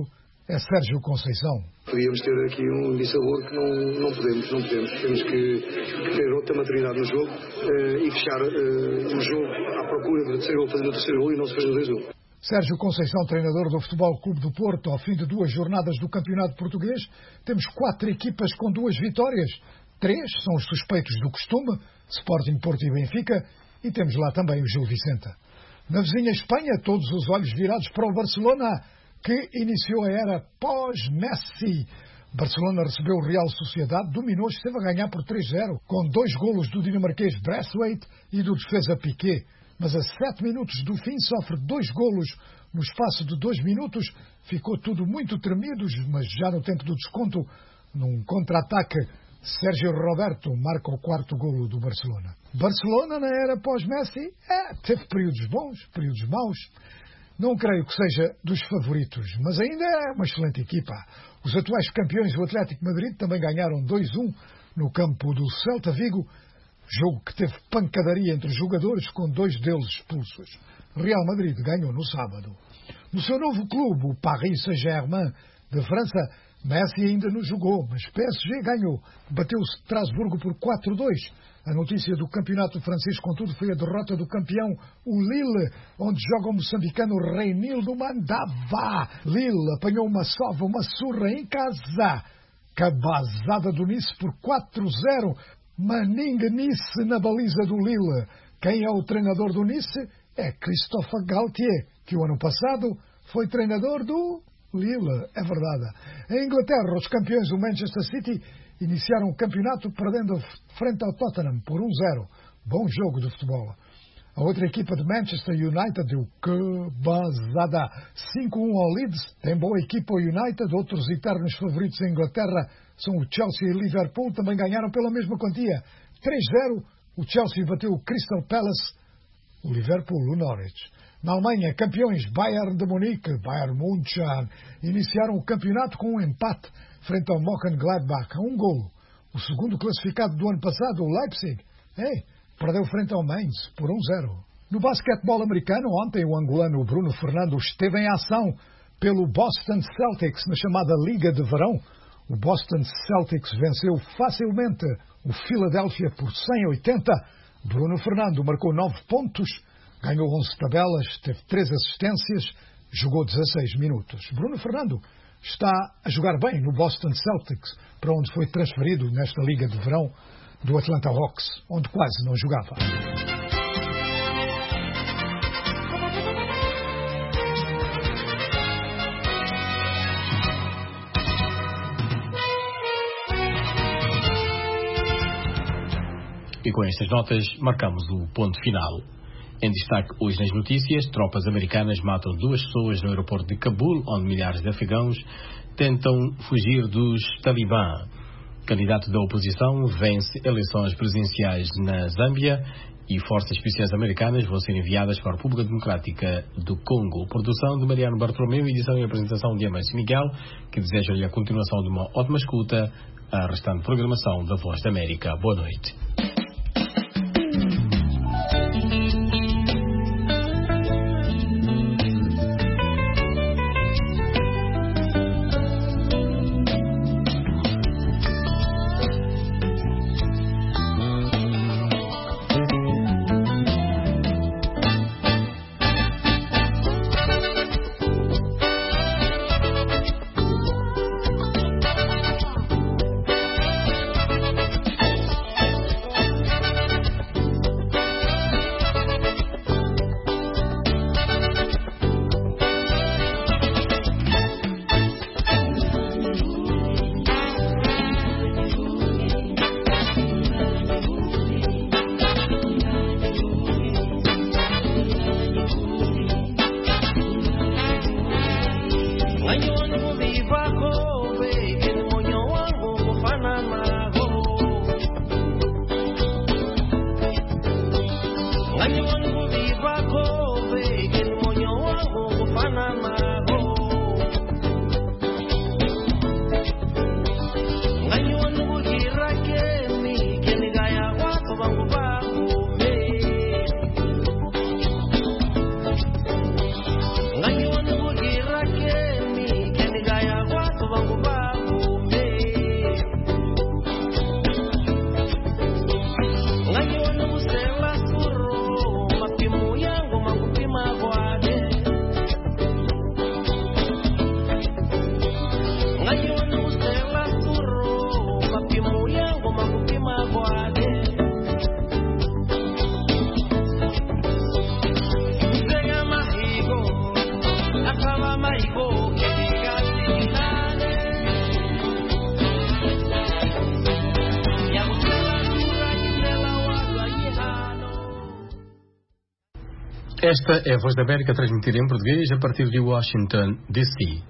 é Sérgio Conceição. Podíamos ter aqui um dissabor que não podemos. Temos que ter outra maturidade no jogo e fechar o jogo à procura do terceiro gol, fazendo o terceiro gol e não se fez o 2-1. Sérgio Conceição, treinador do Futebol Clube do Porto, ao fim de 2 jornadas do Campeonato Português, temos 4 equipas com 2 vitórias. 3 são os suspeitos do costume, Sporting, Porto e Benfica, e temos lá também o Gil Vicente. Na vizinha Espanha, todos os olhos virados para o Barcelona, que iniciou a era pós-Messi. Barcelona recebeu o Real Sociedade, dominou, esteve a ganhar por 3-0, com 2 golos do dinamarquês Braithwaite e do defesa Piqué. Mas a 7 minutos do fim sofre 2 golos no espaço de 2 minutos. Ficou tudo muito tremido, mas já no tempo do desconto, num contra-ataque, Sérgio Roberto marca o 4º golo do Barcelona. Barcelona, na era pós-Messi, teve períodos bons, períodos maus. Não creio que seja dos favoritos, mas ainda é uma excelente equipa. Os atuais campeões do Atlético Madrid também ganharam 2-1 no campo do Celta Vigo, jogo que teve pancadaria entre os jogadores, com 2 deles expulsos. Real Madrid ganhou no sábado. No seu novo clube, o Paris Saint-Germain de França, Messi ainda não jogou, mas PSG ganhou. Bateu o Strasburgo por 4-2. A notícia do campeonato francês, contudo, foi a derrota do campeão, o Lille, onde joga o moçambicano Reinildo Mandava. Lille apanhou uma sova, uma surra em casa. Cabazada do Nice por 4-0. Maninga Nice na baliza do Lille. Quem é o treinador do Nice? É Christophe Galtier, que o ano passado foi treinador do Lille, é verdade. Em Inglaterra, os campeões do Manchester City iniciaram o campeonato perdendo frente ao Tottenham por 1-0. Bom jogo de futebol. A outra equipa de Manchester United deu cabazada 5-1 ao Leeds. Tem boa equipa o United. Outros eternos favoritos em Inglaterra são o Chelsea e o Liverpool. Também ganharam pela mesma quantia. 3-0. O Chelsea bateu o Crystal Palace. O Liverpool, o Norwich. Na Alemanha, campeões Bayern de Munique, Bayern München, iniciaram o campeonato com um empate frente ao Mönchengladbach, a 1 golo. O segundo classificado do ano passado, o Leipzig, perdeu frente ao Mainz por 1-0. No basquetebol americano, ontem o angolano Bruno Fernando esteve em ação pelo Boston Celtics na chamada Liga de Verão. O Boston Celtics venceu facilmente o Philadelphia por 100-80. Bruno Fernando marcou 9 pontos, ganhou 11 tabelas, teve 3 assistências, jogou 16 minutos. Bruno Fernando está a jogar bem no Boston Celtics, para onde foi transferido nesta Liga de Verão do Atlanta Hawks, onde quase não jogava. E com estas notas marcamos o ponto final. Em destaque hoje nas notícias, tropas americanas matam 2 pessoas no aeroporto de Cabul, onde milhares de afegãos tentam fugir dos talibã. Candidato da oposição vence eleições presidenciais na Zâmbia e forças especiais americanas vão ser enviadas para a República Democrática do Congo. Produção de Mariano Bartolomeu, edição e apresentação de Amancio Miguel, que deseja-lhe a continuação de uma ótima escuta à restante programação da Voz da América. Boa noite. Esta é a Voz da América, transmitida em português a partir de Washington, D.C.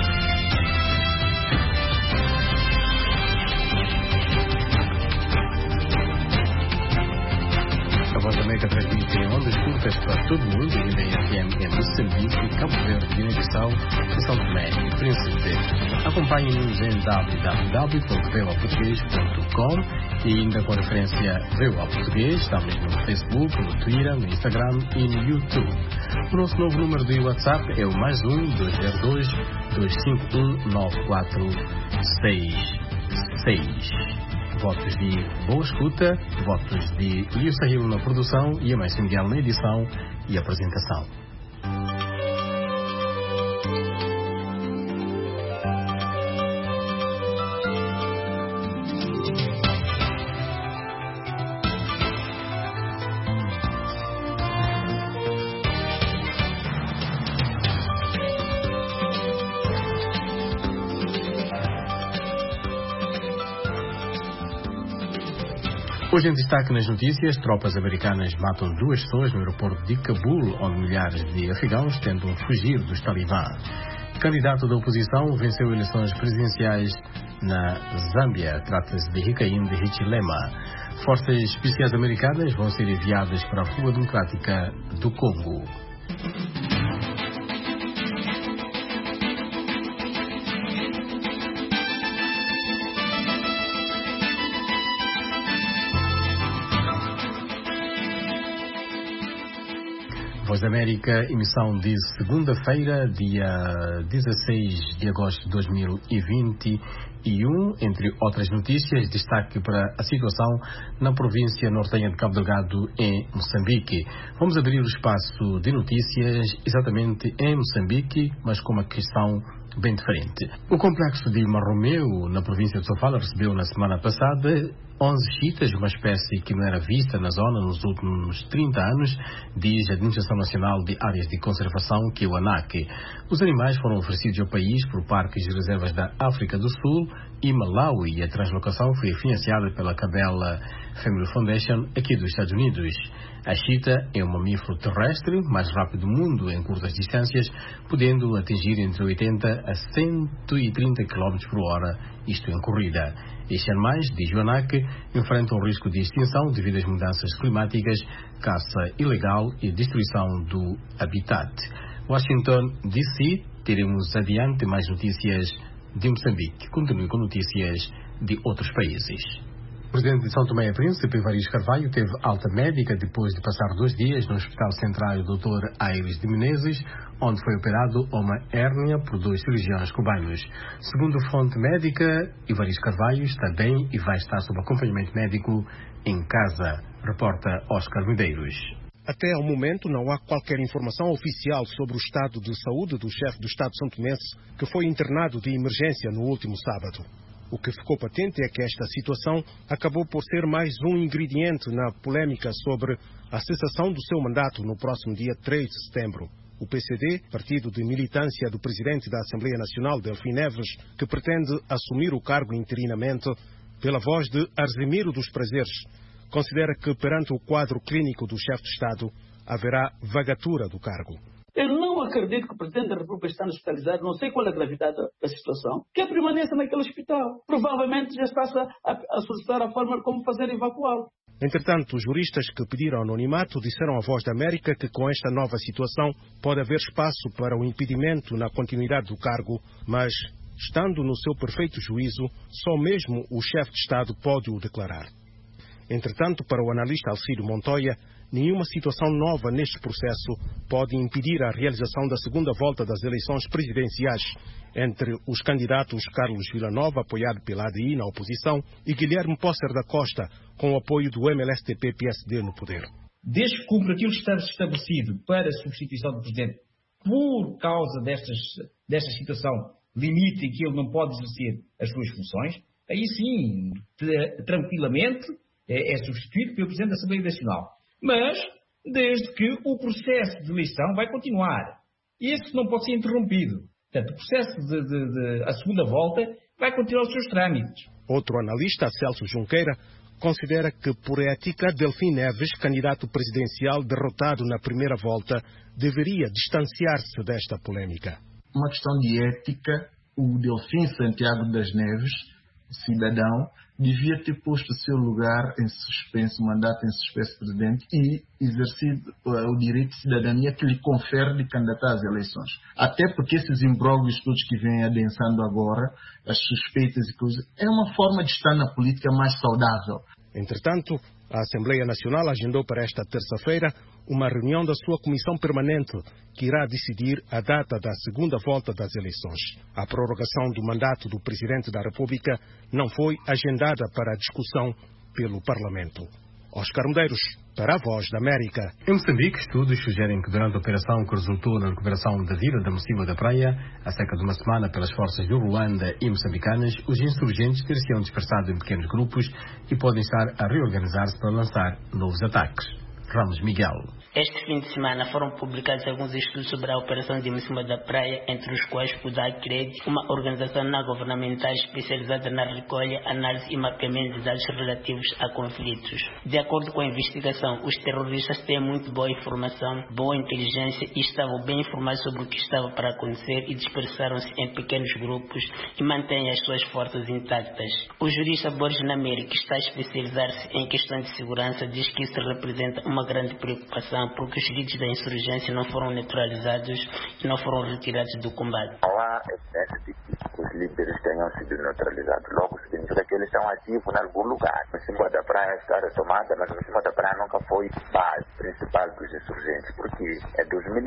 A Voz da América transmite em ondas curtas para todo o mundo, ainda em FM em Moçambique, Cabo Verde, Guiné-Bissau e São Tomé e Príncipe. Acompanhe-nos em www.voaportugues.com e ainda com a referência VOA Português. Estamos no Facebook, no Twitter, no Instagram e no YouTube. O nosso novo número de WhatsApp é o +1 202 251 9466. Votos de boa escuta, votos de Lio Sahil na produção e a mais Miguel na edição e apresentação. Hoje em destaque nas notícias, tropas americanas matam 2 pessoas no aeroporto de Cabul, onde milhares de afegãos tentam fugir dos talibã. Candidato da oposição venceu eleições presidenciais na Zâmbia. Trata-se de Hakainde Hichilema. Forças especiais americanas vão ser enviadas para a República Democrática do Congo. Voz da América, emissão de segunda-feira, dia 16 de agosto de 2021. Entre outras notícias, destaque para a situação na província nortenha de Cabo Delgado, em Moçambique. Vamos abrir o espaço de notícias exatamente em Moçambique, mas com uma questão bem diferente. O complexo de Marromeu, na província de Sofala, recebeu na semana passada 11 chitas, uma espécie que não era vista na zona nos últimos 30 anos, diz a Administração Nacional de Áreas de Conservação, que é o ANAC. Os animais foram oferecidos ao país por parques e reservas da África do Sul e Malawi, e a translocação foi financiada pela Cabela Family Foundation aqui dos Estados Unidos. A chita é um mamífero terrestre mais rápido do mundo em curtas distâncias, podendo atingir entre 80 a 130 km por hora, isto em corrida. Estes animais, diz o ANAC, enfrentam o risco de extinção devido às mudanças climáticas, caça ilegal e destruição do habitat. Washington, D.C., teremos adiante mais notícias de Moçambique. Continue com notícias de outros países. O presidente de São Tomé e Príncipe, Evaristo Carvalho, teve alta médica depois de passar 2 dias no Hospital Central Dr. Aires de Menezes, onde foi operado uma hérnia por 2 cirurgiões cubanos. Segundo fonte médica, Evaristo Carvalho está bem e vai estar sob acompanhamento médico em casa, reporta Oscar Medeiros. Até ao momento não há qualquer informação oficial sobre o estado de saúde do chefe do Estado santomense, que foi internado de emergência no último sábado. O que ficou patente é que esta situação acabou por ser mais um ingrediente na polêmica sobre a cessação do seu mandato no próximo dia 3 de setembro. O PCD, partido de militância do presidente da Assembleia Nacional, Delfim Neves, que pretende assumir o cargo interinamente, pela voz de Arzimiro dos Prazeres, considera que perante o quadro clínico do chefe de Estado haverá vagatura do cargo. Eu não acredito que o Presidente da República está hospitalizado, não sei qual é a gravidade da situação, que permaneça naquele hospital. Provavelmente já está a solicitar a forma como fazer evacuá-lo. Entretanto, os juristas que pediram anonimato disseram à Voz da América que com esta nova situação pode haver espaço para o impedimento na continuidade do cargo, mas, estando no seu perfeito juízo, só mesmo o chefe de Estado pode o declarar. Entretanto, para o analista Alcídio Montoya, nenhuma situação nova neste processo pode impedir a realização da segunda volta das eleições presidenciais entre os candidatos Carlos Villanova, apoiado pela ADI na oposição, e Guilherme Pócer da Costa, com o apoio do MLSTP-PSD no poder. Desde que cumpre aquilo que está estabelecido para a substituição do Presidente, por causa desta situação limite em que ele não pode exercer as suas funções, aí sim, tranquilamente, é substituído pelo Presidente da Assembleia Nacional. Mas, desde que o processo de eleição vai continuar. Esse não pode ser interrompido. Portanto, o processo a segunda volta vai continuar os seus trâmites. Outro analista, Celso Junqueira, considera que, por ética, Delfim Neves, candidato presidencial derrotado na primeira volta, deveria distanciar-se desta polêmica. Uma questão de ética, o Delfim Santiago das Neves, cidadão, devia ter posto o seu lugar em suspenso, mandato em suspenso presidente e exercido o direito de cidadania que lhe confere de candidatar às eleições. Até porque esses imbróglios todos que vêm adensando agora, as suspeitas e coisas, é uma forma de estar na política mais saudável. Entretanto, a Assembleia Nacional agendou para esta terça-feira uma reunião da sua Comissão Permanente, que irá decidir a data da segunda volta das eleições. A prorrogação do mandato do Presidente da República não foi agendada para a discussão pelo Parlamento. Oscar Medeiros, para a Voz da América. Em Moçambique, estudos sugerem que durante a operação que resultou na recuperação da vila da Mocímboa da Praia, há cerca de uma semana pelas forças do Ruanda e moçambicanas, os insurgentes ter-se-ão dispersado em pequenos grupos e podem estar a reorganizar-se para lançar novos ataques. Ramos Miguel. Este fim de semana foram publicados alguns estudos sobre a operação de Mocímboa da Praia, entre os quais o DACRED, uma organização não governamental especializada na recolha, análise e mapeamento de dados relativos a conflitos. De acordo com a investigação, os terroristas têm muito boa informação, boa inteligência e estavam bem informados sobre o que estava para acontecer e dispersaram-se em pequenos grupos e mantêm as suas forças intactas. O jurista Borges Nameri, que está a especializar-se em questões de segurança, diz que isso representa uma grande preocupação porque os líderes da insurgência não foram neutralizados e não foram retirados do combate. Não há evidência de que os líderes tenham sido neutralizados. Logo significa que eles estão ativos em algum lugar. Mocímboa da Praia está retomada, mas Mocímboa da Praia nunca foi base principal dos insurgentes, porque em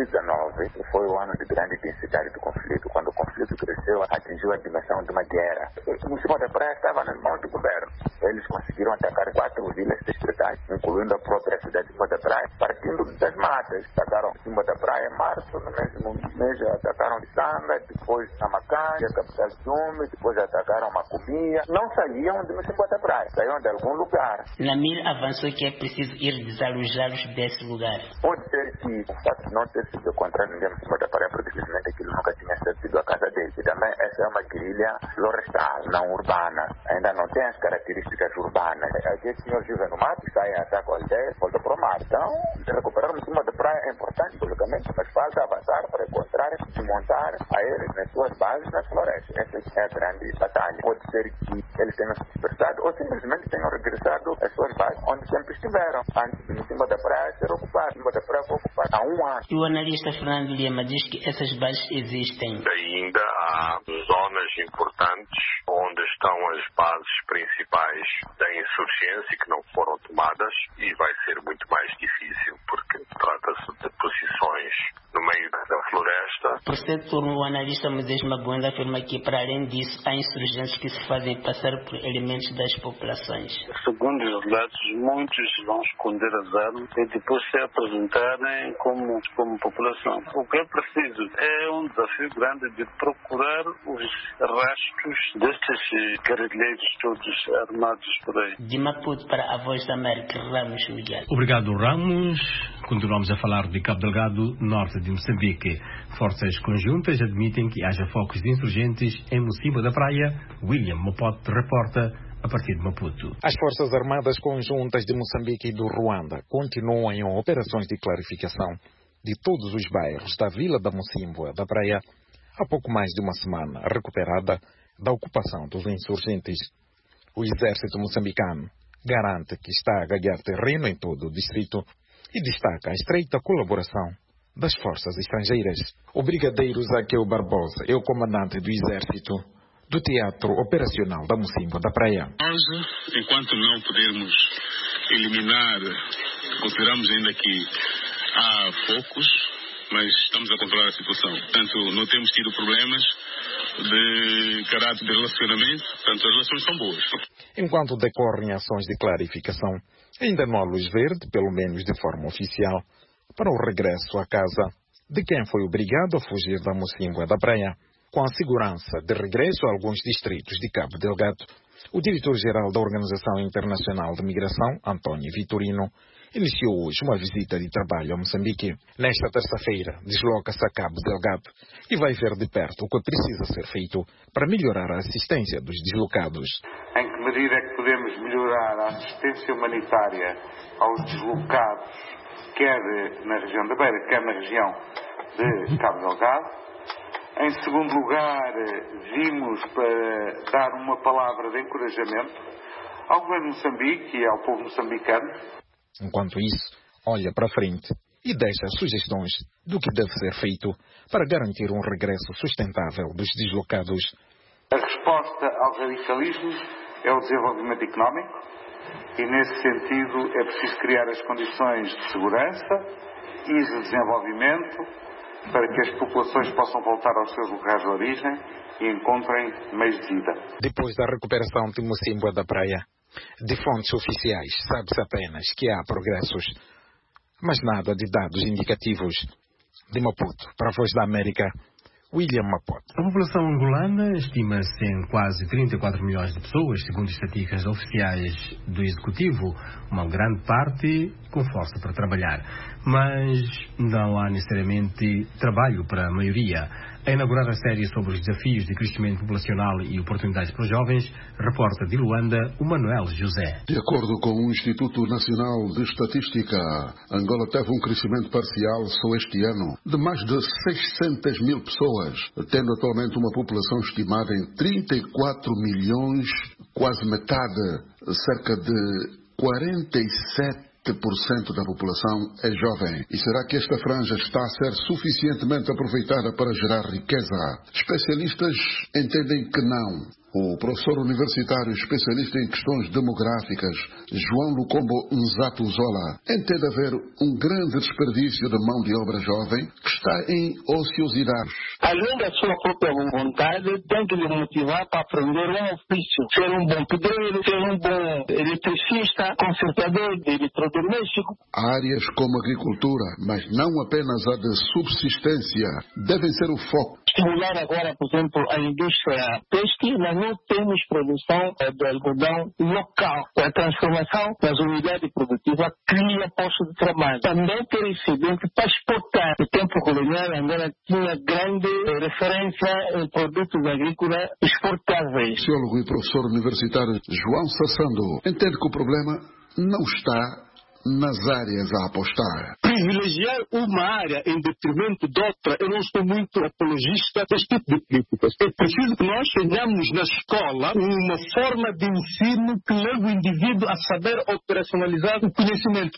2019 foi o ano de grande intensidade do conflito, quando o conflito cresceu, atingiu a dimensão de uma guerra. Mocímboa da Praia estava nas mãos do governo. Eles conseguiram atacar 4 vilas distritais, incluindo a própria cidade de Mocímboa da Praia, partindo das matas. Atacaram Mocímboa da Praia em março, no mesmo mês atacaram Sanga, depois Namacanga, capital de Jume, depois atacaram Macubia. Não saíam de Mocímboa da Praia, saíam de algum lugar. Namir avançou que é preciso ir desalojá-los desse lugar. Pode ser que o fato de não ter sido encontrado em Mocímboa da Praia, porque simplesmente aquilo nunca tinha sido a casa dele. E também essa é uma guerrilha florestal, não urbana. Ainda não tem as características urbanas. Aquele senhor vive no mato, sai e ataca a aldeia, volta para o mar. Então, recuperar Mocímboa da Praia é importante, politicamente, mas falta avançar para encontrar e desmontar a eles nas suas bases nas florestas. Essa é a grande batalha. Pode ser que eles tenham se dispersado ou simplesmente tenham regressado às suas bases onde sempre estiveram, antes de Mocímboa da Praia ser ocupada. Mocímboa da Praia foi ocupada há 1 ano. E o analista Fernando Lima diz que essas bases existem. Ainda há zonas importantes onde estão as bases principais da insurgência que não foram tomadas e vai ser muito mais difícil porque trata-se de posições no meio da floresta. Por certo turno, o analista Moisés Mabuenda afirma que, para além disso, há insurgentes que se fazem passar por elementos das populações. Segundo os relatos, muitos vão esconder as armas e depois se apresentarem como população. O que é preciso é um desafio grande de procurar os rastros destes guerrilheiros todos armados por aí. De Maputo para a Voz da América, Ramos Miguel. Obrigado, Ramos. Continuamos a falar de Cabo Delgado, norte de Moçambique. Forças conjuntas admitem que haja focos de insurgentes em Mocímboa da Praia. William Mopote reporta a partir de Maputo. As Forças Armadas Conjuntas de Moçambique e do Ruanda continuam em operações de clarificação de todos os bairros da vila da Mocímboa da Praia há pouco mais de uma semana, recuperada da ocupação dos insurgentes. O exército moçambicano garante que está a ganhar terreno em todo o distrito e destaca a estreita colaboração das forças estrangeiras. O brigadeiro Zaqueu Barbosa é o comandante do exército do Teatro Operacional da Mocímboa da Praia. Nós, enquanto não pudermos eliminar, consideramos ainda que há focos, mas estamos a controlar a situação. Portanto, não temos tido problemas de caráter de relacionamento, portanto, as relações são boas. Enquanto decorrem ações de clarificação, ainda não há luz verde, pelo menos de forma oficial, para o regresso à casa de quem foi obrigado a fugir da Mocímboa da Praia. Com a segurança de regresso a alguns distritos de Cabo Delgado, o diretor-geral da Organização Internacional de Migração, António Vitorino, iniciou hoje uma visita de trabalho a Moçambique. Nesta terça-feira, desloca-se a Cabo Delgado e vai ver de perto o que precisa ser feito para melhorar a assistência dos deslocados. Em que medida que podemos melhorar a assistência humanitária aos deslocados, quer na região da Beira, quer na região de Cabo Delgado. Em segundo lugar, vimos para dar uma palavra de encorajamento ao governo de Moçambique e ao povo moçambicano. Enquanto isso, olha para frente e deixa sugestões do que deve ser feito para garantir um regresso sustentável dos deslocados. A resposta aos radicalismos é o desenvolvimento económico e, nesse sentido, é preciso criar as condições de segurança e de desenvolvimento para que as populações possam voltar aos seus locais de origem e encontrem meios de vida. Depois da recuperação de Mocímboa da Praia, de fontes oficiais, sabe-se apenas que há progressos, mas nada de dados indicativos. De Maputo, para a Voz da América, William Maputo. A população angolana estima-se em quase 34 milhões de pessoas, segundo estatísticas oficiais do Executivo, uma grande parte com força para trabalhar. Mas não há necessariamente trabalho para a maioria. A inaugurar a série sobre os desafios de crescimento populacional e oportunidades para os jovens, reporta de Luanda o Manuel José. De acordo com o Instituto Nacional de Estatística, Angola teve um crescimento parcial só este ano de mais de 600 mil pessoas, tendo atualmente uma população estimada em 34 milhões, quase metade, cerca de 47% da população é jovem. E será que esta franja está a ser suficientemente aproveitada para gerar riqueza? Especialistas entendem que não. O professor universitário especialista em questões demográficas, João Lucombo Nzato Zola, entende haver um grande desperdício de mão de obra jovem que está em ociosidade. Além da sua própria vontade, tem que lhe motivar para aprender um ofício. Ser um bom pedreiro, ser um bom eletricista, consertador de eletrodoméstico. Áreas como agricultura, mas não apenas a de subsistência, devem ser o foco. Estimular agora, por exemplo, a indústria têxtil, mas não temos produção de algodão local. A transformação das unidades produtivas cria postos de trabalho. Também ter incidente para exportar. No tempo colonial, Angola tinha grande referência em produtos agrícolas exportáveis. O sociólogo e professor universitário João Sassando entende que o problema não está nas áreas a apostar. Privilegiar uma área em detrimento de outra, eu não sou muito apologista deste tipo de políticas. É preciso que nós tenhamos na escola uma forma de ensino que leve o indivíduo a saber operacionalizar o conhecimento.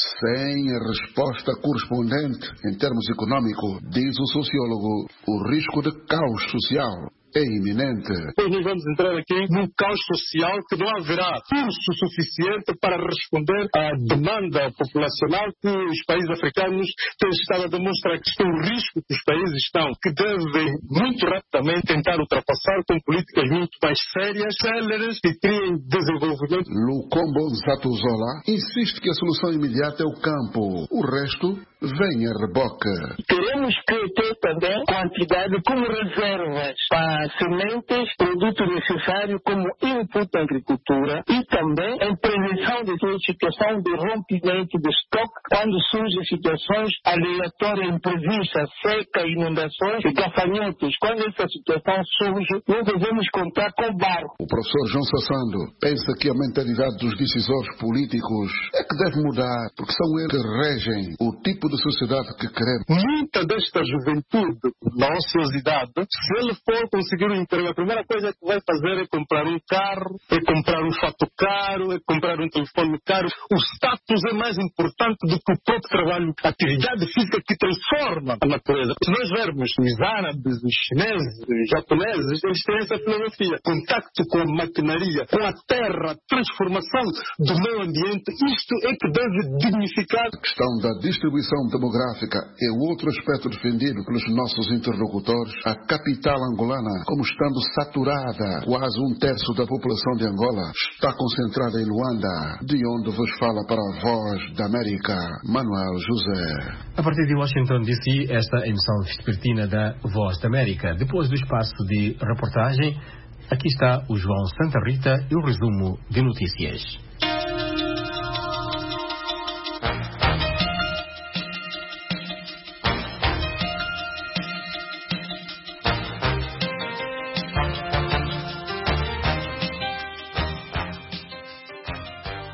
Sem a resposta correspondente em termos econômicos, diz o sociólogo, o risco de caos social é iminente. Depois nós vamos entrar aqui num caos social que não haverá recurso suficiente para responder à demanda populacional que os países africanos têm estado a demonstrar que estão em risco, que os países estão, que devem muito rapidamente tentar ultrapassar com políticas muito mais sérias, céleres, que criem desenvolvimento. Lucombo Nzato Zola insiste que a solução imediata é o campo. O resto vem a reboque. Teremos que ter também quantidade como reservas para sementes, produtos necessários como input da agricultura e também em prevenção de toda situação de rompimento de estoque quando surgem situações aleatórias, imprevistas, seca, inundações e gafanhotos. Quando essa situação surge, nós devemos contar com o barco. O professor João Sassando pensa que a mentalidade dos decisores políticos é que deve mudar, porque são eles que regem o tipo de sociedade que queremos. Muita desta juventude, na ociosidade, se ele for conseguir um emprego, a primeira coisa que vai fazer é comprar um carro, é comprar um fato caro, é comprar um telefone caro. O status é mais importante do que o próprio trabalho. A atividade física que transforma a natureza. Se nós vermos os árabes, os chineses, os japoneses, eles têm essa filosofia. Contacto com a maquinaria, com a terra, transformação do meio ambiente. Isto é que deve dignificar. A questão da distribuição demográfica é outro aspecto defendido pelos nossos interlocutores. A capital angolana, como estando saturada, quase um terço da população de Angola está concentrada em Luanda, de onde vos fala para a Voz da América, Manuel José. A partir de Washington DC, esta é a emissão vespertina da Voz da América. Depois do espaço de reportagem, aqui está o João Santa Rita e o resumo de notícias.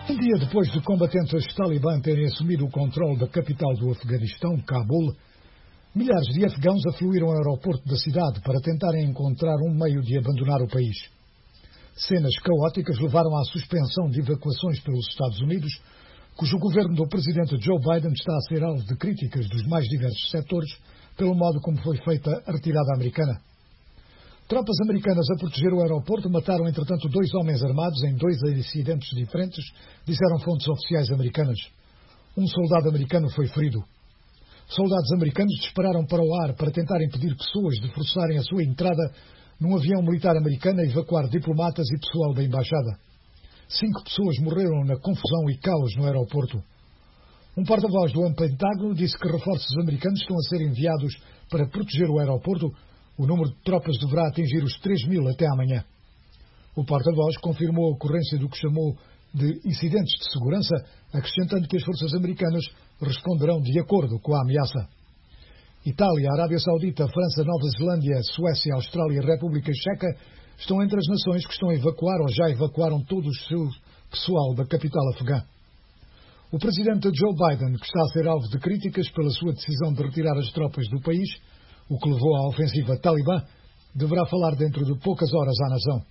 Um dia depois de combatentes talibã terem assumido o controle da capital do Afeganistão, Cabul, milhares de afegãos afluíram ao aeroporto da cidade para tentarem encontrar um meio de abandonar o país. Cenas caóticas levaram à suspensão de evacuações pelos Estados Unidos, cujo governo do presidente Joe Biden está a ser alvo de críticas dos mais diversos setores pelo modo como foi feita a retirada americana. Tropas americanas a proteger o aeroporto mataram, entretanto, 2 homens armados em 2 incidentes diferentes, disseram fontes oficiais americanas. Um soldado americano foi ferido. Soldados americanos dispararam para o ar para tentar impedir pessoas de forçarem a sua entrada num avião militar americano a evacuar diplomatas e pessoal da embaixada. 5 pessoas morreram na confusão e caos no aeroporto. Um porta-voz do Pentágono disse que reforços americanos estão a ser enviados para proteger o aeroporto. O número de tropas deverá atingir os 3.000 até amanhã. O porta-voz confirmou a ocorrência do que chamou de incidentes de segurança, acrescentando que as forças americanas responderão de acordo com a ameaça. Itália, Arábia Saudita, França, Nova Zelândia, Suécia, Austrália e República Checa estão entre as nações que estão a evacuar ou já evacuaram todo o seu pessoal da capital afegã. O presidente Joe Biden, que está a ser alvo de críticas pela sua decisão de retirar as tropas do país, o que levou à ofensiva talibã, deverá falar dentro de poucas horas à nação.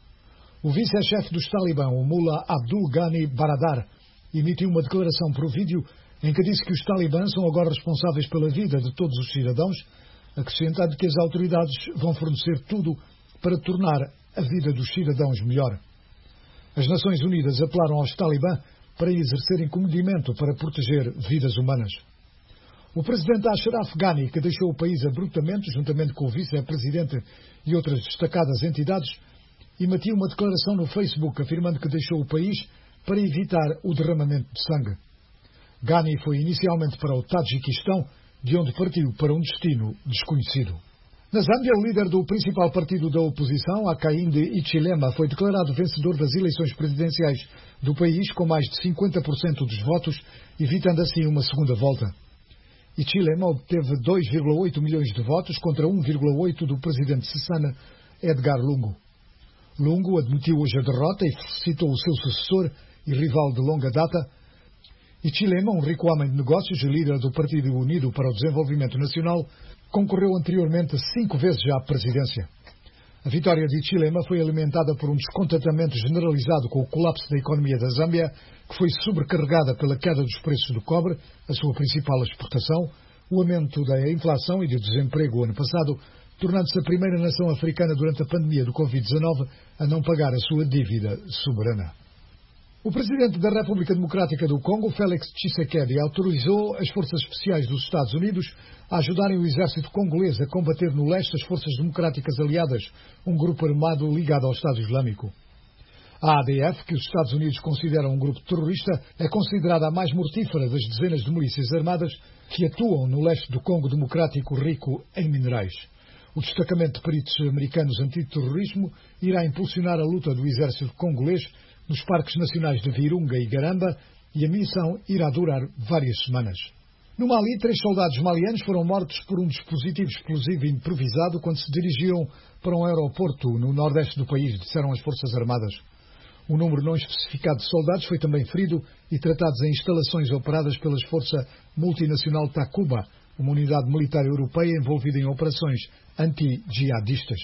O vice-chefe dos talibã, o Mullah Abdul Ghani Baradar, emitiu uma declaração por vídeo em que disse que os talibãs são agora responsáveis pela vida de todos os cidadãos, acrescentando que as autoridades vão fornecer tudo para tornar a vida dos cidadãos melhor. As Nações Unidas apelaram aos talibã para exercerem comedimento para proteger vidas humanas. O presidente Ashraf Ghani, que deixou o país abruptamente, juntamente com o vice-presidente e outras destacadas entidades, emitiu uma declaração no Facebook afirmando que deixou o país para evitar o derramamento de sangue. Ghani foi inicialmente para o Tajiquistão, de onde partiu para um destino desconhecido. Na Zâmbia, o líder do principal partido da oposição, Hakainde Hichilema, foi declarado vencedor das eleições presidenciais do país com mais de 50% dos votos, evitando assim uma segunda volta. Hichilema obteve 2,8 milhões de votos contra 1,8 do presidente cessana, Edgar Lungu. Lungu admitiu hoje a derrota e felicitou o seu sucessor e rival de longa data. Hichilema, um rico homem de negócios e líder do Partido Unido para o Desenvolvimento Nacional, concorreu anteriormente 5 vezes à presidência. A vitória de Hichilema foi alimentada por um descontentamento generalizado com o colapso da economia da Zâmbia, que foi sobrecarregada pela queda dos preços do cobre, a sua principal exportação, o aumento da inflação e do desemprego ano passado, tornando-se a primeira nação africana durante a pandemia do Covid-19 a não pagar a sua dívida soberana. O presidente da República Democrática do Congo, Félix Tshisekedi, autorizou as forças especiais dos Estados Unidos a ajudarem o exército congolês a combater no leste as forças democráticas aliadas, um grupo armado ligado ao Estado Islâmico. A ADF, que os Estados Unidos consideram um grupo terrorista, é considerada a mais mortífera das dezenas de milícias armadas que atuam no leste do Congo Democrático rico em minerais. O destacamento de peritos americanos antiterrorismo irá impulsionar a luta do exército congolês nos parques nacionais de Virunga e Garamba, e a missão irá durar várias semanas. No Mali, 3 soldados malianos foram mortos por um dispositivo explosivo improvisado quando se dirigiam para um aeroporto no nordeste do país, disseram as Forças Armadas. Um número não especificado de soldados foi também ferido e tratados em instalações operadas pela Força Multinacional Takuba, uma unidade militar europeia envolvida em operações anti-jihadistas.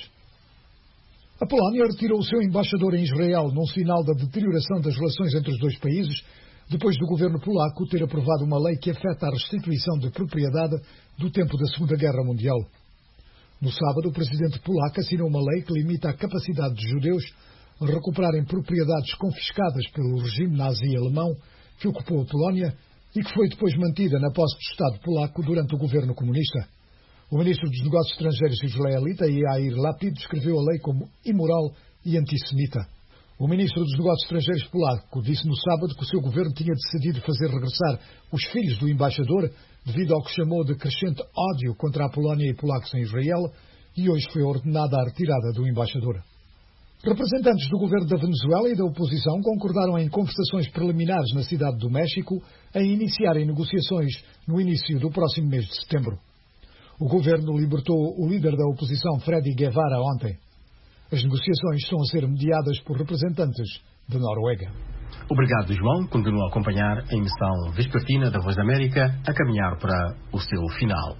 A Polónia retirou o seu embaixador em Israel num sinal da deterioração das relações entre os dois países, depois do governo polaco ter aprovado uma lei que afeta a restituição de propriedade do tempo da Segunda Guerra Mundial. No sábado, o presidente polaco assinou uma lei que limita a capacidade de judeus a recuperarem propriedades confiscadas pelo regime nazi alemão que ocupou a Polónia e que foi depois mantida na posse do Estado polaco durante o governo comunista. O ministro dos Negócios Estrangeiros israelita, Yair Lapid, descreveu a lei como imoral e antissemita. O ministro dos Negócios Estrangeiros polaco disse no sábado que o seu governo tinha decidido fazer regressar os filhos do embaixador devido ao que chamou de crescente ódio contra a Polónia e polacos em Israel, e hoje foi ordenada a retirada do embaixador. Representantes do governo da Venezuela e da oposição concordaram em conversações preliminares na cidade do México em iniciarem negociações no início do próximo mês de setembro. O governo libertou o líder da oposição, Freddy Guevara, ontem. As negociações estão a ser mediadas por representantes da Noruega. Obrigado, João. Continua a acompanhar a emissão vespertina da Voz da América a caminhar para o seu final.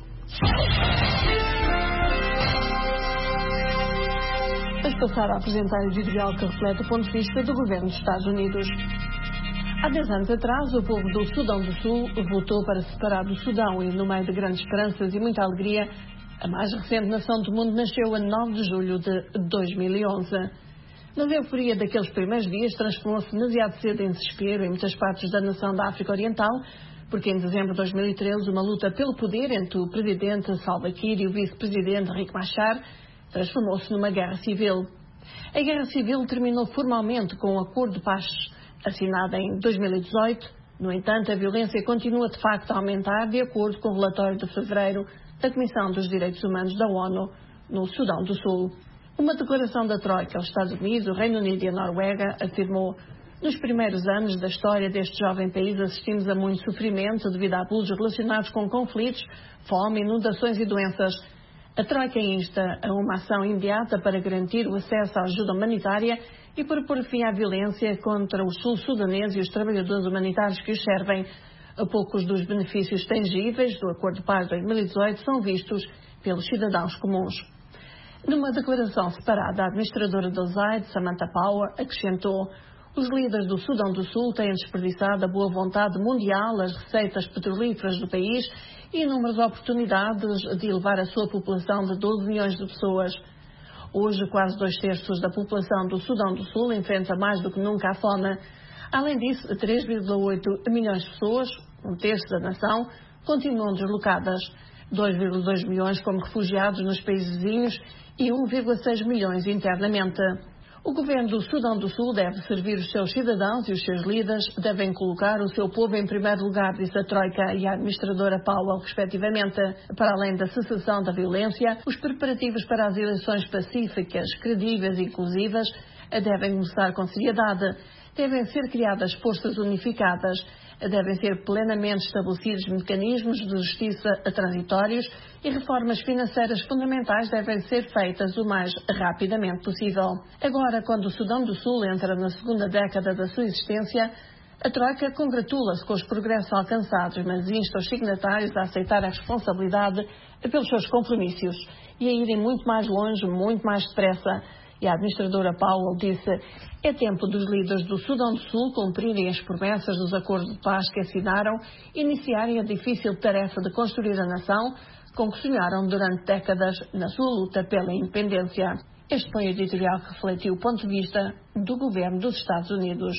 Vamos passar a apresentar o editorial que reflete o ponto de vista do governo dos Estados Unidos. Há 10 anos atrás, o povo do Sudão do Sul votou para se separar do Sudão e, no meio de grandes esperanças e muita alegria, a mais recente nação do mundo nasceu a 9 de julho de 2011. Mas a euforia daqueles primeiros dias transformou-se demasiado cedo em desespero em muitas partes da nação da África Oriental, porque em dezembro de 2013 uma luta pelo poder entre o presidente Salva Kiir e o vice-presidente Riek Machar transformou-se numa guerra civil. A guerra civil terminou formalmente com um acordo de paz assinado em 2018. No entanto, a violência continua de facto a aumentar, de acordo com o relatório de fevereiro da Comissão dos Direitos Humanos da ONU no Sudão do Sul. Uma declaração da Troika aos Estados Unidos, o Reino Unido e a Noruega afirmou: nos primeiros anos da história deste jovem país assistimos a muito sofrimento devido a abusos relacionados com conflitos, fome, inundações e doenças. A Troika insta a uma ação imediata para garantir o acesso à ajuda humanitária e para pôr fim à violência contra os sul-sudaneses e os trabalhadores humanitários que os servem. A poucos dos benefícios tangíveis do Acordo de Paz de 2018 são vistos pelos cidadãos comuns. Numa declaração separada, a administradora do USAID, Samantha Power, acrescentou: os líderes do Sudão do Sul têm desperdiçado a boa vontade mundial, as receitas petrolíferas do país e inúmeras oportunidades de elevar a sua população de 12 milhões de pessoas. Hoje, quase 2/3 da população do Sudão do Sul enfrenta mais do que nunca a fome. Além disso, 3,8 milhões de pessoas, 1/3 da nação, continuam deslocadas. 2,2 milhões como refugiados nos países vizinhos e 1,6 milhões internamente. O governo do Sudão do Sul deve servir os seus cidadãos e os seus líderes devem colocar o seu povo em primeiro lugar, disse a Troika e a administradora Powell, respectivamente. Para além da cessação da violência, os preparativos para as eleições pacíficas, credíveis e inclusivas devem começar com seriedade. Devem ser criadas forças unificadas. Devem ser plenamente estabelecidos mecanismos de justiça transitórios e reformas financeiras fundamentais devem ser feitas o mais rapidamente possível. Agora, quando o Sudão do Sul entra na segunda década da sua existência, a Troika congratula-se com os progressos alcançados, mas insta os signatários a aceitar a responsabilidade pelos seus compromissos e a irem muito mais longe, muito mais depressa. E a administradora Powell disse: é tempo dos líderes do Sudão do Sul cumprirem as promessas dos acordos de paz que assinaram e iniciarem a difícil tarefa de construir a nação com que sonharam durante décadas na sua luta pela independência. Este foi o editorial que refletiu o ponto de vista do governo dos Estados Unidos.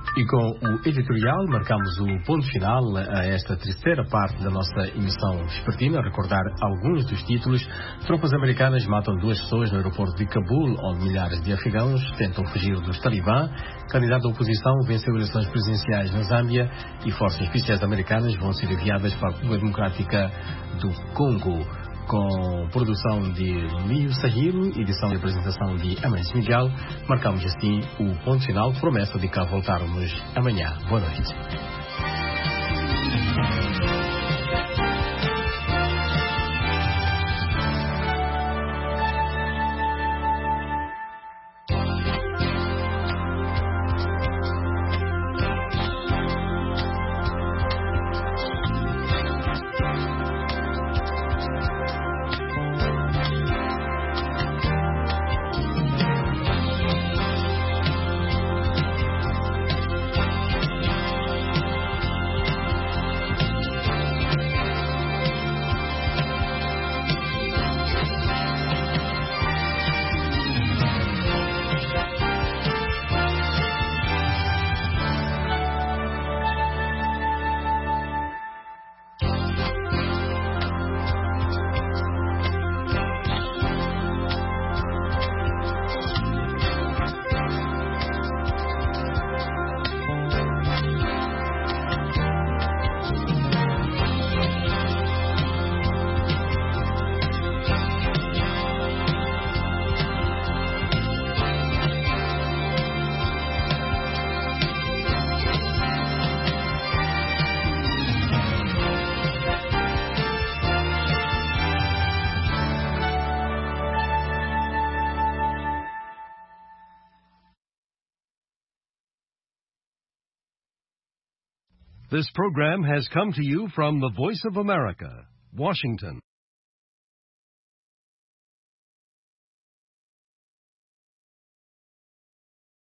E com o editorial marcamos o ponto final a esta terceira parte da nossa emissão vespertina. Recordar alguns dos títulos. Tropas americanas matam 2 pessoas no aeroporto de Cabul, onde milhares de afegãos tentam fugir dos talibã. Candidato da oposição venceu eleições presidenciais na Zâmbia e forças especiais americanas vão ser enviadas para a República Democrática do Congo. Com produção de Lío Sahilo, edição e apresentação de Amancio Miguel, marcamos assim o ponto final, promessa de cá voltarmos amanhã. Boa noite. This program has come to you from the Voice of America, Washington.